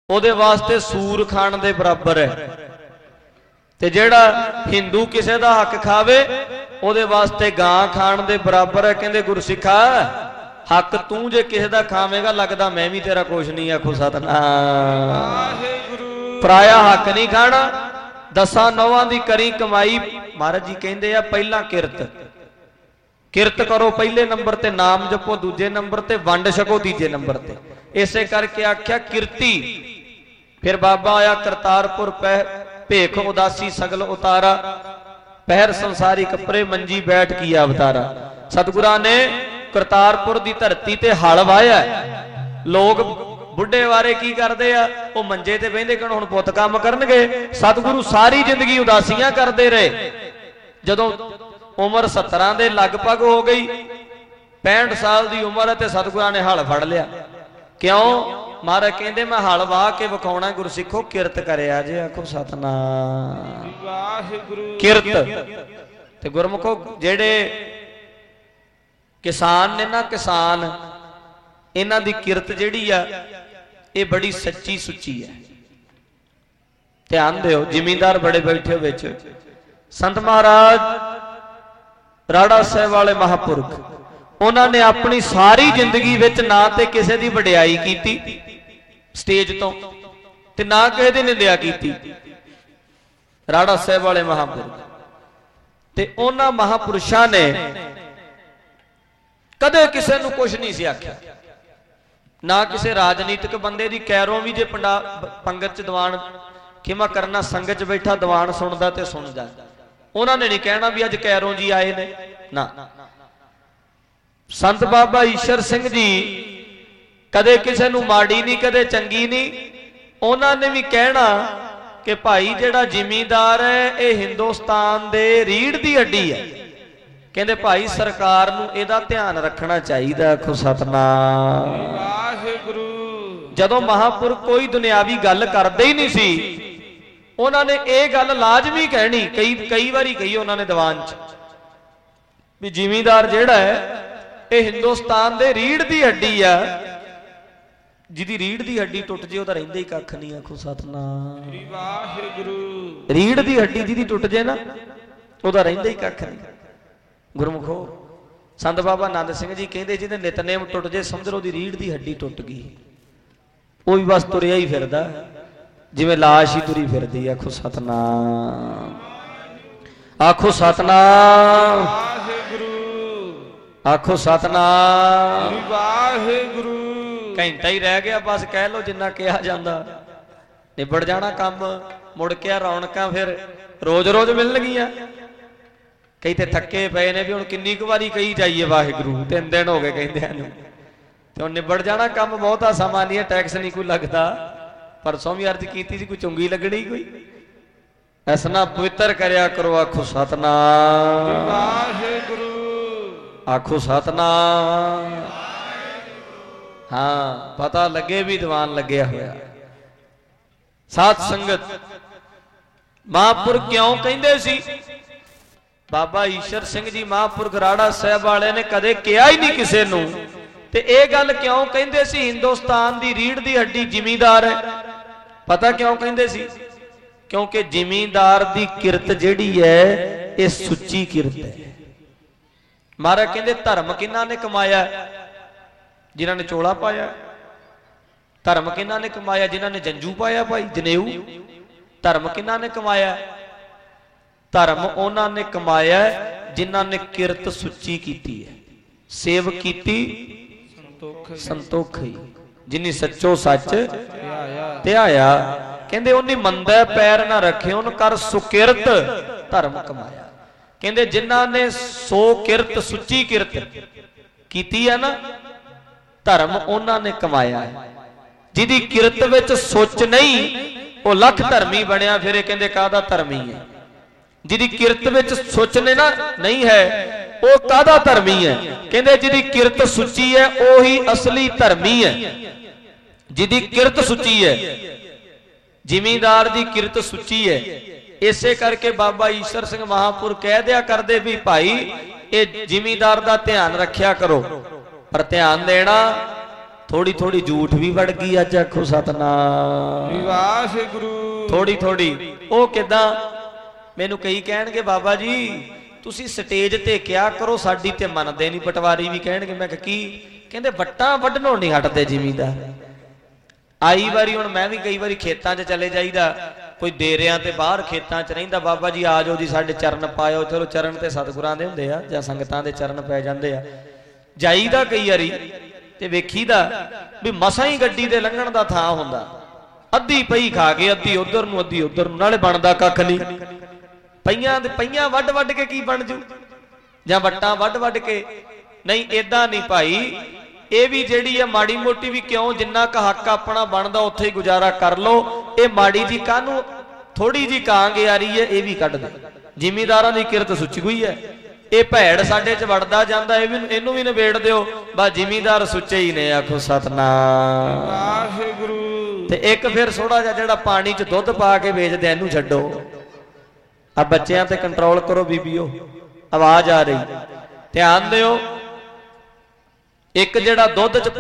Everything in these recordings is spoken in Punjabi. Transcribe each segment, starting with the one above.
ਉਹਦੇ ਵਾਸਤੇ सूर खाण दे बराबर है। ते जेड़ा हिंदू किसी का हक खावे ਉਹਦੇ वास्ते गां खाण दे बराबर है। कहंदे गुरसिखा हक तू जे किसी का खावेगा लगता मैं भी तेरा कुछ नहीं। आखो सतनाम। पराया हक नहीं खाना। 10 नौवां दी करी कमाई। महाराज जी कहंदे आ पहला किरत करो पहले नंबर ते, नाम जपो दूजे नंबर ते, वंड छको तीजे नंबर ते। इसे करके आख्या किरती। फिर बाबा आया करतारपुर भेख उदासी सगल उतारा, पहर संसारी कपड़े मंजी बैठ किया अवतारा। सतगुरां ने करतारपुर की धरती ते हल वाया। लोग बुढ़े वारे की करते आ, वो मंजे ते बहिंदे कि हुण पुत काम करनगे। सतगुरु सारी जिंदगी उदासियां करते रहे। जदों उम्र 17 के लगभग हो गई, 65 साल की उम्र है, तो सतगुरां ने हल फड़ लिया। क्यों? महाराज कहते मैं हल वाह के विखाउणा गुरसिखो किरत करिया जे। आखो सतनाम। किरत ते गुरमुखो जेड़े किसान ने ना, किसान इन्हां दी किरत जिहड़ी आ ये बड़ी सच्ची सुची है। ध्यान दिओ। जिमींदार बड़े बैठे विच संत महाराज राड़ा साहिब वाले महापुरख, उन्होंने अपनी सारी जिंदगी विच ना ते किसी की वडियाई की स्टेज तो, ते ना किसी की निंदिया की। राड़ा साहिब वाले महापुरख ते उन्हां महापुरुषां ने कदे किसी नूं कुछ नहीं सी आख्या। ना किसी राजनीतिक बंदे की कैरों भी जे पंगत च दीवान खिमा करना, संगत च बैठा दीवान सुनदा ते सुन जा। उन्होंने नहीं कहना भी अज कैरों जी आए ने ना। संत बाबा ईश्वर सिंह जी कदे किसी नूं माड़ी नहीं, कदे चंगी नहीं। उन्होंने भी कहना कि भाई जेड़ा जिमींदार है ये हिंदुस्तान दे रीढ़ दी हड्डी है। कहते भाई सरकार नूं इहदा ध्यान रखना चाहिए। आखो सतनाम। जदों महापुरख कोई दुनियावी गल करदे ही नहीं सी, उन्होंने ये गल लाजमी कहनी। कई बारी कही उन्होंने दीवान च भी जिमींदार जेड़ा है ये हिंदुस्तान दे रीढ़ दी हड्डी आ। जिहदी रीढ़ दी हड्डी टुट जे उहदा रहिंदा ही कख नहीं। आखो सतनाम। रीढ़ दी हड्डी जिहदी टुट जे ना उहदा रहिंदा ही कख नहीं। गुरमुखो संत बाबा आनंद सिंह जी कहते जिहदे नितनेम टुट जे समझ लो रीढ़ दी हड्डी टुट गई। वो भी बस तुरिया ही फिरदा जिवें लाश ही तुरी फिरदी। आखो सतनाम। आखो सतनाम। आखो सतनाम। घंटा ही रह गया बस कह लो जिन्ना कहा जाता। निबड़ जाना काम, मुड़ के रौनकां फिर रोज रोज मिलणगियां। कई तो थके पे ने भी हुण किन्नी कुछ वारी कही जाइए वाहिगुरू, 3 दिन हो गए कहिंदियां तो निबड़ जाना काम। बहुता समा नहीं है, टैक्स नहीं कोई लगता। परसों भी अर्ज की कोई चुंगी लगनी कोई ऐसा ना पवित्र करया करो। आखो सतनाम। आखो सतनाम। हाँ पता लगे भी दीवान लगे होया। साध संगत महापुरख क्यों कहंदे सी? बाबा ईश्वर सिंह जी महापुरख राड़ा साहिब वाले ने कदे कहा ही नहीं किसी नूं। ते ये गल क्यों कहंदे सी हिंदुस्तान दी रीढ़ दी हड्डी जिमींदार है? पता क्यों कहंदे सी? क्योंकि जिमींदार दी किरत जिहड़ी है ये सुच्ची किरत है। महाराज कहंदे धर्म किन्हां ने कमाया? जिन्हां ने चोला पाया। धर्म किन्हां ने कमाया? जिन्हां ने जंजू पाया भाई जनेऊ। धर्म किन्हां ने कमाया? धर्म उन्हां ने कमाया जिन्हां ने किरत सुच्ची कीती है। सेव कीती संतोखी, जिन्नी सच्चो सच ध्याया। कहंदे उन्नी मंदा पैर ना रखे उन कर सुकिरत धर्म कमाया। कहंदे जिन्हां ने सो किरत सुच्ची किरत कीती है ना धर्म उन्हां ने कमाया है। जिहदी किरत विच सोच नहीं वो लख धर्मी बनया फिरे। कहंदे काहदा धर्मी है? जिहदी किरत विच सोचने ना नहीं है वो काहदा धर्मी है? कहंदे जिहदी किरत सुची है ओही असली धर्मी है। जिहदी किरत सुची है, जिमींदार दी किरत सुची है। इसे करके बाबा ईश्वर सिंह महापुर कह दिया करदे भी भाई ये जिमींदार दा ध्यान रखिया करो। पर ध्यान देना थोड़ी थोड़ी झूठ भी वड़ गई अज आखो सतनाम वाहिगुरू थोड़ी थोड़ी वो किदां मैनू कई कहणगे बाबा जी तुसी स्टेज ते क्या करो साडी ते मनदे नहीं पटवारी भी कहणगे मैं की कहंदे वट्टां वड्ढणों नहीं हटदे जिमीदार आई वारी हुण मैं भी कई बारी खेतां 'च चले जाईदा कोई डेरियां ते बाहर खेतां 'च रहिंदा बाबा जी आ जाओ जी साडे चरण पायो चलो चरण ते सतगुरां दे हुंदे आ जां संगतां दे चरण पै जांदे आ जाईदा कई वारी ते वेखीदा भी मसां ही गड्डी दे लंघण दा थां हुंदा अद्धी पई खा के अद्धी उधर नूं अद्धी उधर नूं नाले बनदा कख नहीं पईयां वड्ड वड्ड के की बन जू जां वट्टां वड्ड वड्ड के नहीं इदां नहीं भाई ये भी जिहड़ी है माड़ी मोटी भी क्यों जिन्ना क हक अपना बनदा उत्थे ही गुजारा कर लो ये माड़ी जी कानू थोड़ी जी कांग आ रही है ये भी कढ दे जिमीदारां दी किरत सुची हुई है ये भैड़ साडे च वड़दा जांदा इहनूं भी निबेड़ दिओ बस जिमीदार सुच्चे ही ने आखो सतनाम वाहिगुरू ते एक फिर थोड़ा जिहा जिहड़ा पानी च दुध पा के वेचदे इहनूं छड्डो आ बच्चियां ते कंट्रोल करो बीबीओ आवाज आ रही ध्यान दिओ एक जिहड़ा दुध च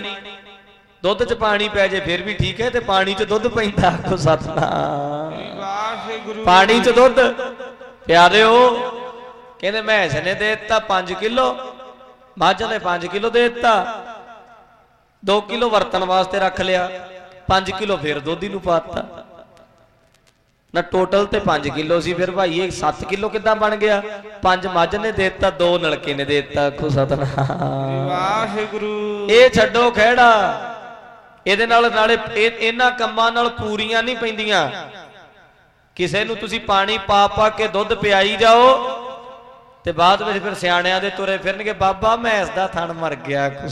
पानी पै जे फिर भी ठीक है ते पानी च दुध पैंदा आखो सतनाम वाहिगुरू पानी च दुध पिया दिओ कहते भैंस ने दे दिता 5 किलो मझ ने 5 किलो दे दिता 2 किलो वरतन वास्ते रख लिया 5 किलो फिर दोधी नूं पाता ना टोटल ते 5 किलो सी फिर भाई 7 किलो किदां बन गया 5 मझ ने दे दिता 2 नलके ने दे दिता आखो सतनाम वाहिगुरू ये छड्डो खैड़ा इहदे नाल नाले इन्हां कम्मां नाल पूरीआं नहीं पैंदियां किसे नूं तुसीं पानी पा पा के दुध पियाई जाओ ते बाद में फिर सियाणियां दे तुरे फिरनगे बाबा मैंस दा थण मर गया आखो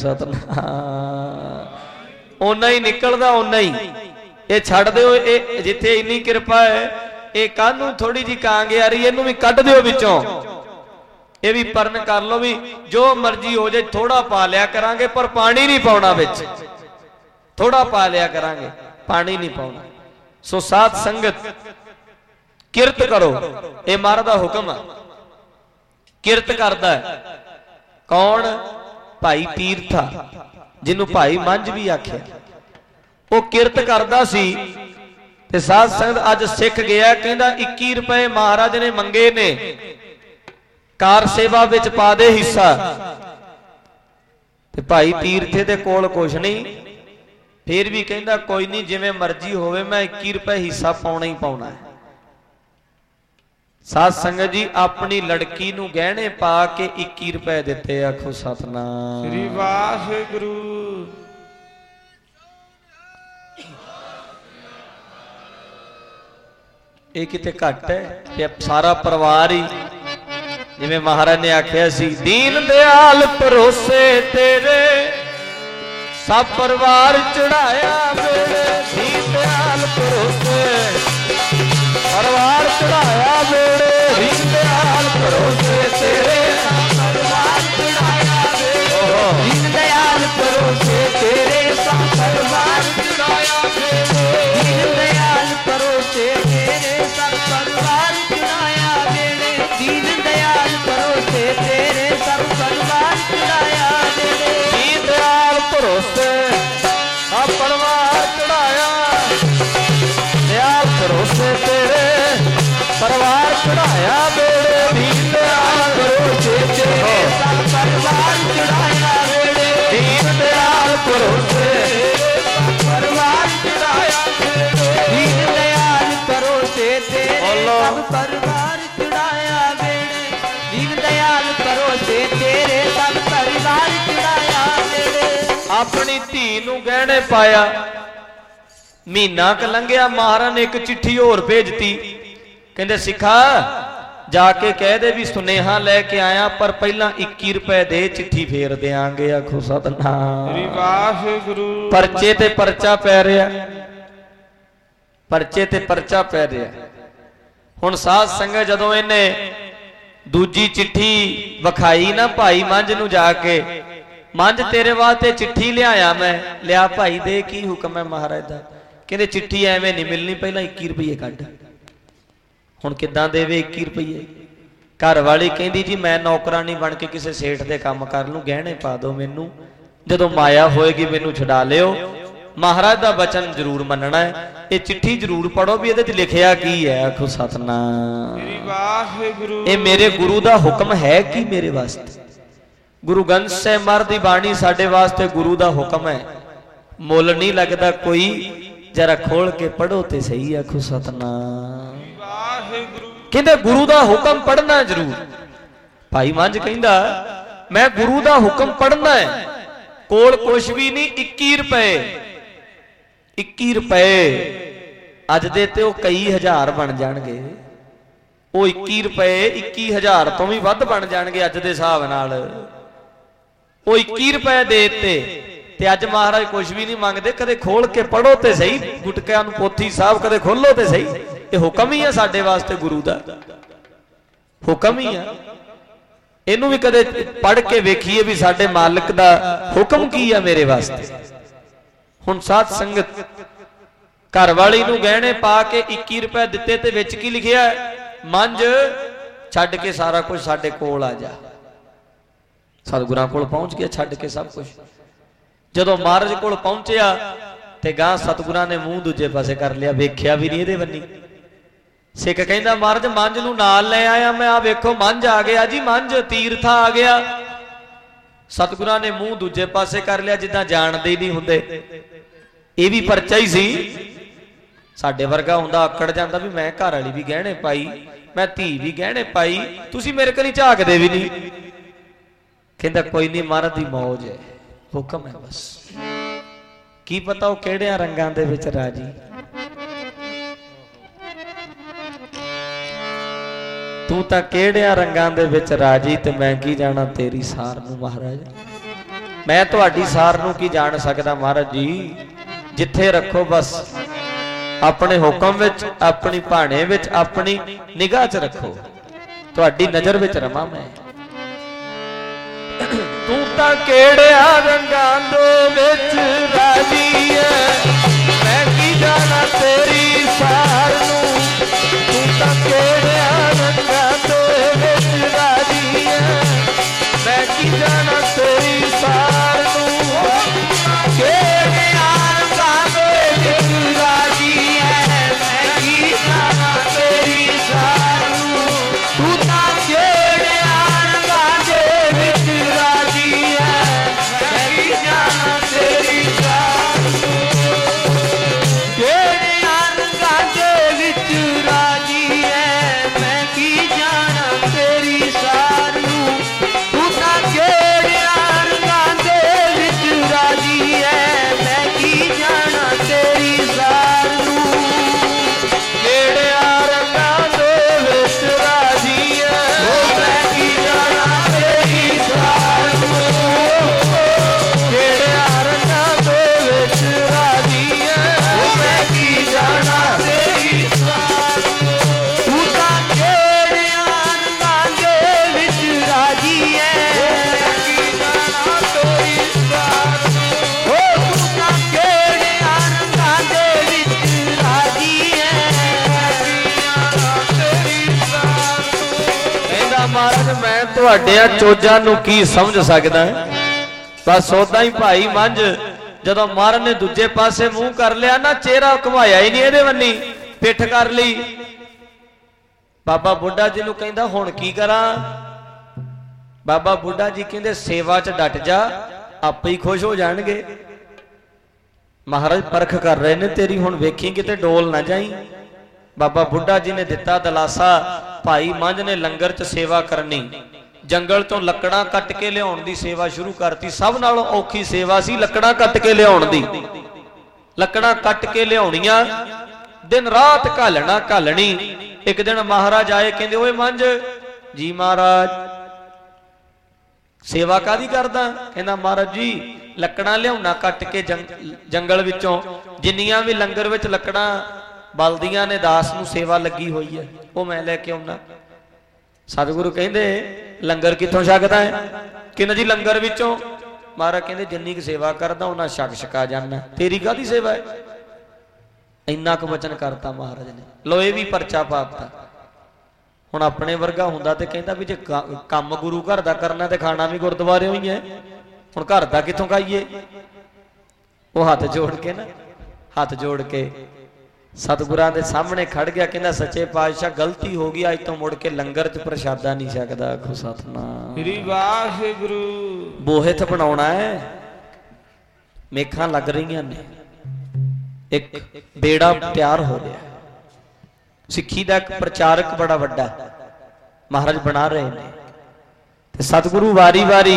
सतनाम ओना ही निकलदा ओना ही ये छड़ दिओ ये जिथे इन्नी कृपा है ये कानू थोड़ी जी कांग आ रही है इनू भी कढ दिओ विचों ये भी परन कर लो भी जो मर्जी हो जाए थोड़ा पा लिया करांगे पर पानी नहीं पाउणा विच थोड़ा पा लिया करांगे पानी नहीं पाउणा सो साथ संगत किरत करो ये महाराज दा हुक्म है किरत करदा है कौन भाई तीरथा जिन्हों भाई मंझ भी आख्या वो किरत करदा सी ते साध संगत अज सिख गया कहंदा 21 रुपए महाराज ने मंगे ने कार सेवा विच पा दे हिस्सा ते भाई तीरथे दे कोल कुछ नहीं फिर भी कहंदा कोई नहीं जिवें मर्जी होवे मैं 21 रुपए हिस्सा पाउणा ही पाउणा है साध संगत जी अपनी लड़की नूं गहने पा के 21 रुपए दिते आखो सतनाम श्री वाहिगुरू ये किते घट है कि सारा परिवार ही जिवें महाराज ने आख्या सी दीन दयाल भरोसे तेरे सब परिवार चढ़ाया मेरे दीन दयाल भरोसे परिवार चढ़ाया मेरे दीन दयाल भरोसे तेरे परिवार चढ़ाया मेरे दीन दयाल भरोसे तेरे सब परिवार चढ़ाया मेरे दीन दयाल भरोसे तेरे सब परिवार चढ़ाया मेरे दीन दयाल भरोसे तेरे सब परिवार चढ़ाया मेरे दीन दयाल भरोसे सब परिवार चढ़ाया दयाल भरोसे तेरे परिवार चढ़ाया मेरे दीन दयाल भरोसे तेरे सब परिवार चढ़ाया मेरे दीन दयाल भरोसे परिवार चढ़ाया मेरे दीन दयाल भरोसे तेरे सब परिवार चढ़ाया मेरे दीन दयाल भरोसे तेरे सब परिवार चढ़ाया मेरे अपनी धी नूं गहने पाया महीना क लंघिया महाराज ने एक चिट्ठी होर भेजती कहंदे सिखा जाके कह दे भी सुनेहा लेके आया पर पहला 21 रुपए दे चिट्ठी फेर देंगे आखो सतनाम वाहिगुरू परचे ते परचा पै रहा परचे ते परचा पै रहा हुण साध संगत जदों इहने दूजी चिट्ठी विखाई ना भाई मंझ नूं जाके मंझ तेरे वास्ते चिट्ठी लियाया मैं लिया भाई दे की हुक्म है महाराज दा कहंदे चिट्ठी एवें नहीं मिलनी पहला 21 रुपये कढ हुण किदां देवे 21 रुपये घर वाली कहंदी जी मैं नौकरानी बन के किसी सेठ दे काम कर लूं गहने पा दो मैनू ਜਦੋਂ ਮਾਇਆ ਹੋਏਗੀ ਮੈਨੂੰ ਛਡਾ ਲਿਓ। ਮਹਾਰਾਜ ਦਾ ਬਚਨ ਜ਼ਰੂਰ ਮੰਨਣਾ ਹੈ। ਇਹ ਚਿੱਠੀ ਜ਼ਰੂਰ ਪੜੋ ਵੀ ਇਹਦੇ 'ਚ ਲਿਖਿਆ ਕੀ ਹੈ। ਆਖੋ ਸਤਨਾਮ। ਵਾਹਿਗੁਰੂ। ਇਹ ਮੇਰੇ ਗੁਰੂ ਦਾ ਹੁਕਮ ਹੈ ਕੀ ਮੇਰੇ ਵਾਸਤੇ? ਗੁਰੂ ਗ੍ਰੰਥ ਸਾਹਿਬ ਮਹਾਰਾਜ ਦੀ ਬਾਣੀ ਸਾਡੇ ਵਾਸਤੇ ਗੁਰੂ ਦਾ ਹੁਕਮ ਹੈ। ਮੁੱਲ ਨਹੀਂ ਲੱਗਦਾ ਕੋਈ। ਜਰਾ ਖੋਲ ਕੇ ਪੜੋ ਤੇ ਸਹੀ। ਆਖੋ ਸਤਨਾਮ। ਵਾਹਿਗੁਰੂ। ਕਹਿੰਦੇ ਗੁਰੂ ਦਾ ਹੁਕਮ ਪੜਨਾ ਜ਼ਰੂਰ। ਭਾਈ ਮੰਝ ਕਹਿੰਦਾ ਮੈਂ ਗੁਰੂ ਦਾ ਹੁਕਮ ਪੜਨਾ ਹੈ। ਕੋਲ ਕੁਛ ਵੀ ਨਹੀਂ। 21 ਰੁਪਏ 21 ਰੁਪਏ ਅੱਜ ਦੇ ਤੇ ਉਹ ਕਈ ਹਜ਼ਾਰ ਬਣ ਜਾਣਗੇ। ਉਹ 21 ਰੁਪਏ 21,000 ਤੋਂ ਵੀ ਵੱਧ ਬਣ ਜਾਣਗੇ ਅੱਜ ਦੇ ਹਿਸਾਬ ਨਾਲ। ਉਹ 21 ਰੁਪਏ ਦੇ ਦਿੱਤੇ ਤੇ ਅੱਜ ਮਹਾਰਾਜ ਕੁਛ ਵੀ ਨਹੀਂ ਮੰਗਦੇ। ਕਦੇ ਖੋਲ ਕੇ ਪੜੋ ਤੇ ਸਹੀ। ਗੁਟਕਿਆਂ ਨੂੰ ਪੋਥੀ ਸਾਹਿਬ ਕਦੇ ਖੋਲੋ ਤੇ ਸਹੀ। ਇਹ ਹੁਕਮ ਹੀ ਹੈ ਸਾਡੇ ਵਾਸਤੇ ਗੁਰੂ ਦਾ ਹੁਕਮ ਹੀ ਆ। ਇਹਨੂੰ ਵੀ ਕਦੇ ਪੜ੍ਹ ਕੇ ਵੇਖੀਏ ਵੀ ਸਾਡੇ ਮਾਲਕ ਦਾ ਹੁਕਮ ਕੀ ਆ ਮੇਰੇ ਵਾਸਤੇ। ਹੁਣ ਸਾਧ ਸੰਗਤ ਘਰ ਵਾਲੀ ਨੂੰ ਗਹਿਣੇ ਪਾ ਕੇ 21 ਰੁਪਏ ਦਿੱਤੇ ਤੇ ਵਿੱਚ ਕੀ ਲਿਖਿਆ? ਮੰਝ ਛੱਡ ਕੇ ਸਾਰਾ ਕੁਝ ਸਾਡੇ ਕੋਲ ਆ ਜਾ। ਸਤਿਗੁਰਾਂ ਕੋਲ ਪਹੁੰਚ ਗਿਆ ਛੱਡ ਕੇ ਸਭ ਕੁਝ। ਜਦੋਂ ਮਹਾਰਾਜ ਕੋਲ ਪਹੁੰਚਿਆ ਤੇ ਗਾਂ ਸਤਿਗੁਰਾਂ ਨੇ ਮੂੰਹ ਦੂਜੇ ਪਾਸੇ ਕਰ ਲਿਆ। ਵੇਖਿਆ ਵੀ ਨਹੀਂ ਇਹਦੇ ਬੰਨੀ। ਸਿੱਖ ਕਹਿੰਦਾ ਮਹਾਰਾਜ ਮੰਝ ਨੂੰ ਨਾਲ ਲੈ ਆਇਆ ਮੈਂ। ਆ ਵੇਖੋ ਮੰਝ ਆ ਗਿਆ ਜੀ। ਮੰਝ ਤੀਰਥਾ ਆ ਗਿਆ। ਸਤਿਗੁਰਾਂ ਨੇ ਮੂੰਹ ਦੂਜੇ ਪਾਸੇ ਕਰ ਲਿਆ ਜਿੱਦਾਂ ਜਾਣਦੇ ਹੀ ਨਹੀਂ ਹੁੰਦੇ। ਇਹ ਵੀ ਪਰਚਾ ਹੀ ਸੀ। ਸਾਡੇ ਵਰਗਾ ਹੁੰਦਾ ਆਕੜ ਜਾਂਦਾ ਵੀ ਮੈਂ ਘਰ ਵਾਲੀ ਵੀ ਗਹਿਣੇ ਪਾਈ, ਮੈਂ ਧੀ ਵੀ ਗਹਿਣੇ ਪਾਈ, ਤੁਸੀਂ ਮੇਰੇ ਕੋਲ ਝਾਕਦੇ ਵੀ ਨਹੀਂ। ਕਹਿੰਦਾ ਕੋਈ ਨਹੀਂ ਮਹਾਰਾਜ ਦੀ ਮੌਜ ਹੈ, ਹੁਕਮ ਹੈ ਬਸ। ਕੀ ਪਤਾ ਉਹ ਕਿਹੜਿਆਂ ਰੰਗਾਂ ਦੇ ਵਿੱਚ ਰਾਜੀ। ਤੂੰ ਤਾਂ ਕਿਹੜਿਆਂ ਰੰਗਾਂ ਦੇ ਵਿੱਚ ਰਾਜੀ ਤੇ ਮੈਂ ਕੀ ਜਾਣਾ ਤੇਰੀ ਸਾਰ ਨੂੰ। ਮਹਾਰਾਜ ਮੈਂ ਤੁਹਾਡੀ ਸਾਰ ਨੂੰ ਕੀ ਜਾਣ ਸਕਦਾ ਮਹਾਰਾਜ ਜੀ। ਜਿੱਥੇ ਰੱਖੋ ਬਸ ਆਪਣੇ ਹੁਕਮ ਵਿੱਚ, ਆਪਣੀ ਭਾਣੇ ਵਿੱਚ, ਆਪਣੀ ਨਿਗਾਹ 'ਚ ਰੱਖੋ। ਤੁਹਾਡੀ ਨਜ਼ਰ ਵਿੱਚ ਰਵਾਂ ਮੈਂ। ਤੂੰ ਤਾਂ ਕਿਹੜਿਆਂ ਰੰਗਾਂ ਦੇ ਵਿੱਚ ਰਾਜੀ ਐ, ਮੈਂ ਕੀ ਜਾਣਾ ਤੇਰੀ ਸਾਰ ਨੂੰ। ਤੂੰ ਤਾਂ ਕਿਹੜਿਆਂ ਰੰਗਾਂ ਦੇ ਵਿੱਚ ਰਾਜੀ ਐ, ਮੈਂ ਕੀ ਜਾਣਾ ਤੇਰੀ ਸਾਰ ਨੂੰ। ਕਿਹੜਿਆਂ ਰੰਗਾਂ ਦੇ ਵਿੱਚ ਰਾਜੀ ਐ, ਮੈਂ ਕੀ ਜਾਣਾ ਤੇਰੀ ਸਾਰ ਨੂੰ। ਤੂੰ ਤਾਂ ਕਿਹੜਿਆਂ ਰੰਗਾਂ ਦੇ ਵਿੱਚ ਰਾਜੀ ਐ, ਮੈਂ ਕੀ ਜਾਣਾ ਤੇਰੀ ਸਾਰ ਨੂੰ। ਕਿਹੜਿਆਂ ਰੰਗਾਂ ਦੇ ਵਿੱਚ ਰਾਜੀ ਐ, ਮੈਂ ਕੀ ਜਾਣਾ ਤੇਰੀ ਸਾਰ ਨੂੰ। ਤੂੰ ਤਾਂ ਕਿਹੜਿਆਂ ਰੰਗਾਂ ਦੇ ਵਿੱਚ ਰਾਜੀ ਐ, ਮੈਂ ਕੀ ਜਾਣਾ ਤੇਰੀ ਸਾਰ ਨੂੰ। ਕਿਹੜਿਆਂ ਰੰਗਾਂ ਦੇ ਵਿੱਚ ਰਾਜੀ ਐ, ਮੈਂ ਕੀ ਜਾਣਾ ਤੇਰੀ ਸਾਰ ਨੂੰ। ਕਿਹੜਿਆਂ ਰੰਗਾਂ ਦੇ ਵਿੱਚ ਰਾਜੀ ਐ, ਮੈਂ ਕੀ ਜਾਣਾ ਤੇਰੀ ਸਾਰ ਨੂੰ। ਤੂੰ ਤਾਂ ਕਿਹੜਿਆਂ ਰੰਗਾਂ ਦੇ ਵਿੱਚ ਰਾਜੀ ਐ, ਮੈਂ ਕੀ ਜਾਣਾ ਤੇਰੀ ਸਾਰ ਨੂੰ। ਤੂੰ ਤਾਂ ਕਿਹੜਿਆਂ ਰੰਗਾਂ ਦੇ ਵਿੱਚ ਰਾਜੀ ਐ, ਮੈਂ ਕੀ ਜਾਣਾ ਤੇਰੀ ਸਾਰ ਨੂੰ। ਕਹਿੰਦਾ ਮਹਾਰਾਜ ਮੈਂ ਤੁਹਾਡਿਆਂ ਚੋਜਾਂ ਨੂੰ ਕੀ ਸਮਝ ਸਕਦਾ। ਬਸ ਉਦਾਂ ਹੀ ਭਾਈ ਮੰਝ ਜਦੋਂ ਮਹਾਰਾਜ ਨੇ ਦੂਜੇ ਪਾਸੇ ਮੂੰਹ ਕਰ ਲਿਆ ਨਾ, ਚਿਹਰਾ ਘੁਮਾਇਆ ਹੀ ਨਹੀਂ ਇਹਦੇ ਵੱਨੀ, ਪਿੱਠ ਕਰ ਲਈ। ਬਾਬਾ ਬੁੱਢਾ ਜੀ ਨੂੰ ਕਹਿੰਦਾ ਹੁਣ ਕੀ ਕਰਾਂ। ਬਾਬਾ ਬੁੱਢਾ ਜੀ ਕਹਿੰਦੇ ਸੇਵਾ 'ਚ ਡਟ ਜਾ, ਆਪੇ ਹੀ ਖੁਸ਼ ਹੋ ਜਾਣਗੇ। ਮਹਾਰਾਜ ਪਰਖ ਕਰ ਰਹੇ ਨੇ ਤੇਰੀ, ਹੁਣ ਵੇਖੀ ਕਿਤੇ ਡੋਲ ਨਾ ਜਾਈ। ਬਾਬਾ ਬੁੱਢਾ ਜੀ ਨੇ ਦਿੱਤਾ ਦਲਾਸਾ। ਭਾਈ ਮੰਝ ਨੇ ਲੰਗਰ 'ਚ ਸੇਵਾ ਕਰਨੀ, ਜੰਗਲ ਤੋਂ ਲੱਕੜਾਂ ਕੱਟ ਕੇ ਲਿਆਉਣ ਦੀ ਸੇਵਾ ਸ਼ੁਰੂ ਕਰਤੀ। ਸਭ ਨਾਲੋਂ ਔਖੀ ਸੇਵਾ ਸੀ ਲੱਕੜਾਂ ਕੱਟ ਕੇ ਲਿਆਉਣ ਦੀ। ਲੱਕੜਾਂ ਕੱਟ ਕੇ ਲਿਆਉਣੀਆਂ, ਦਿਨ ਰਾਤ ਘਾਲਣੀ। ਇੱਕ ਦਿਨ ਮਹਾਰਾਜ ਆਏ, ਕਹਿੰਦੇ ਓਏ ਮੰਝ ਜੀ ਮਹਾਰਾਜ ਸੇਵਾ ਕਾਦੀ ਕਰਦਾ। ਕਹਿੰਦਾ ਮਹਾਰਾਜ ਜੀ ਲੱਕੜਾਂ ਲਿਆਉਣਾ ਕੱਟ ਕੇ ਜੰਗਲ ਵਿੱਚੋਂ, ਜਿੰਨੀਆਂ ਵੀ ਲੰਗਰ ਵਿੱਚ ਲੱਕੜਾਂ ਬਲਦੀਆਂ ਨੇ ਦਾਸ ਨੂੰ ਸੇਵਾ ਲੱਗੀ ਹੋਈ ਹੈ, ਉਹ ਮੈਂ ਲੈ ਕੇ ਆਉਣਾ। ਸਤਿਗੁਰੂ ਕਹਿੰਦੇ ਲੰਗਰ ਕਿੱਥੋਂ ਛਕਦਾ ਹੈ। ਕਿੰਨਾ ਜੀ ਲੰਗਰ ਵਿੱਚੋਂ। ਮਹਾਰਾਜ ਕਹਿੰਦੇ ਜਿੰਨੀ ਕੁ ਸੇਵਾ ਕਰਦਾ ਉਹਨਾਂ ਛਕਾ ਜਾਣਾ, ਤੇਰੀ ਕਾਹਦੀ ਸੇਵਾ ਹੈ। ਇੰਨਾ ਕੁ ਵਚਨ ਕਰਤਾ ਮਹਾਰਾਜ ਨੇ। ਲੋ ਇਹ ਵੀ ਪਰਚਾ ਪਾਤਾ। ਹੁਣ ਆਪਣੇ ਵਰਗਾ ਹੁੰਦਾ ਤੇ ਕਹਿੰਦਾ ਵੀ ਜੇ ਕੰਮ ਗੁਰੂ ਘਰ ਦਾ ਕਰਨਾ ਤੇ ਖਾਣਾ ਵੀ ਗੁਰਦੁਆਰਿਓਂ ਹੀ ਹੈ। ਹੁਣ घर दा कित्थों खाइए? वो हाथ जोड़ के ना, हाथ जोड़ के सतगुरां दे सामने खड़ गया, कहंदा सच्चे पातशाह गलती हो गई, अज तो मुड़ के लंगर च प्रशादा नहीं सकदा। आखो सतनाम श्री वाहिगुरु। बोहित बनाउणा है, मेखां लग रही ने, एक बेड़ा तैयार हो गया। सिੱਖੀ ਦਾ एक प्रचारक बड़ा वड्डा महाराज बना रहे ने, ते सतगुरु वारी वारी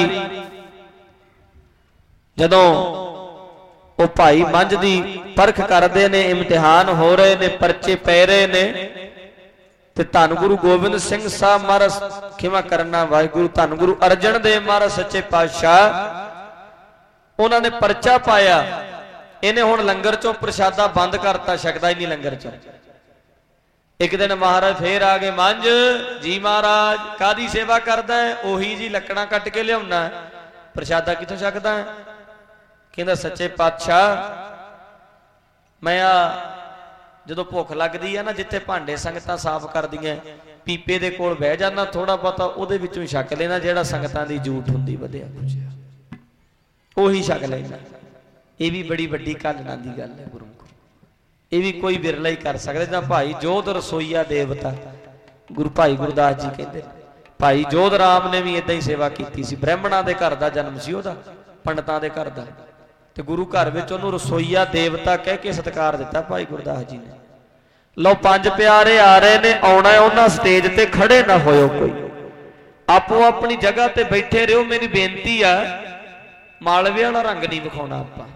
जदों वो भाई मंझ दी परख करते ने, इम्तिहान हो रहे ने, परचे पै रहे ने, ते धन गुरु गोबिंद सिंह साहब महाराज खिमा करना वाहिगुरु, धन गुरु अर्जन देव महाराज सच्चे पातशाह उन्होंने परचा पाया, इन्हें हुण लंगर चों प्रशादा बंद करता, छकदा ही नहीं लंगर चों। एक दिन महाराज फिर आ गए, मंझ जी महाराज कादी सेवा करदा है? ओही जी लकड़ा कट के लियाउना, प्रशादा कित्थों छकदा है? कहंदा सच्चे पातशाह मैं जदों भुख लगदी है ना, जिथे भांडे संगतां साफ करदियां पीपे दे कोल बह जाना, थोड़ा बहुता उहदे विचों छक लेना, जिहड़ा संगतां दी जूठ हुंदी वधिया कुछ ओही छक लेना। ये भी बड़ी वड्डी घालना दी गल है गुरु को, ये भी कोई बिरला ही कर सकदा। जां भाई जोध रसोईया देवता गुरु भाई गुरदास जी कहंदे, भाई जोध राम ने भी इदां ही सेवा कीती सी, ब्राह्मणां दे घर दा जन्म सी ओहदा, पंडितां दे घर दा, ते गुरु घर विच उहनूं रसोईया देवता कह के सत्कार दिता भाई गुरदास जी ने। लो पंज प्यारे आ रहे ने, आउणा है उन्हां स्टेज ते खड़े ना होयो कोई, आपो अपनी जगह ते बैठे रहो। मेरी बेनती है मालवे वाला रंग नहीं विखाउणा, आपां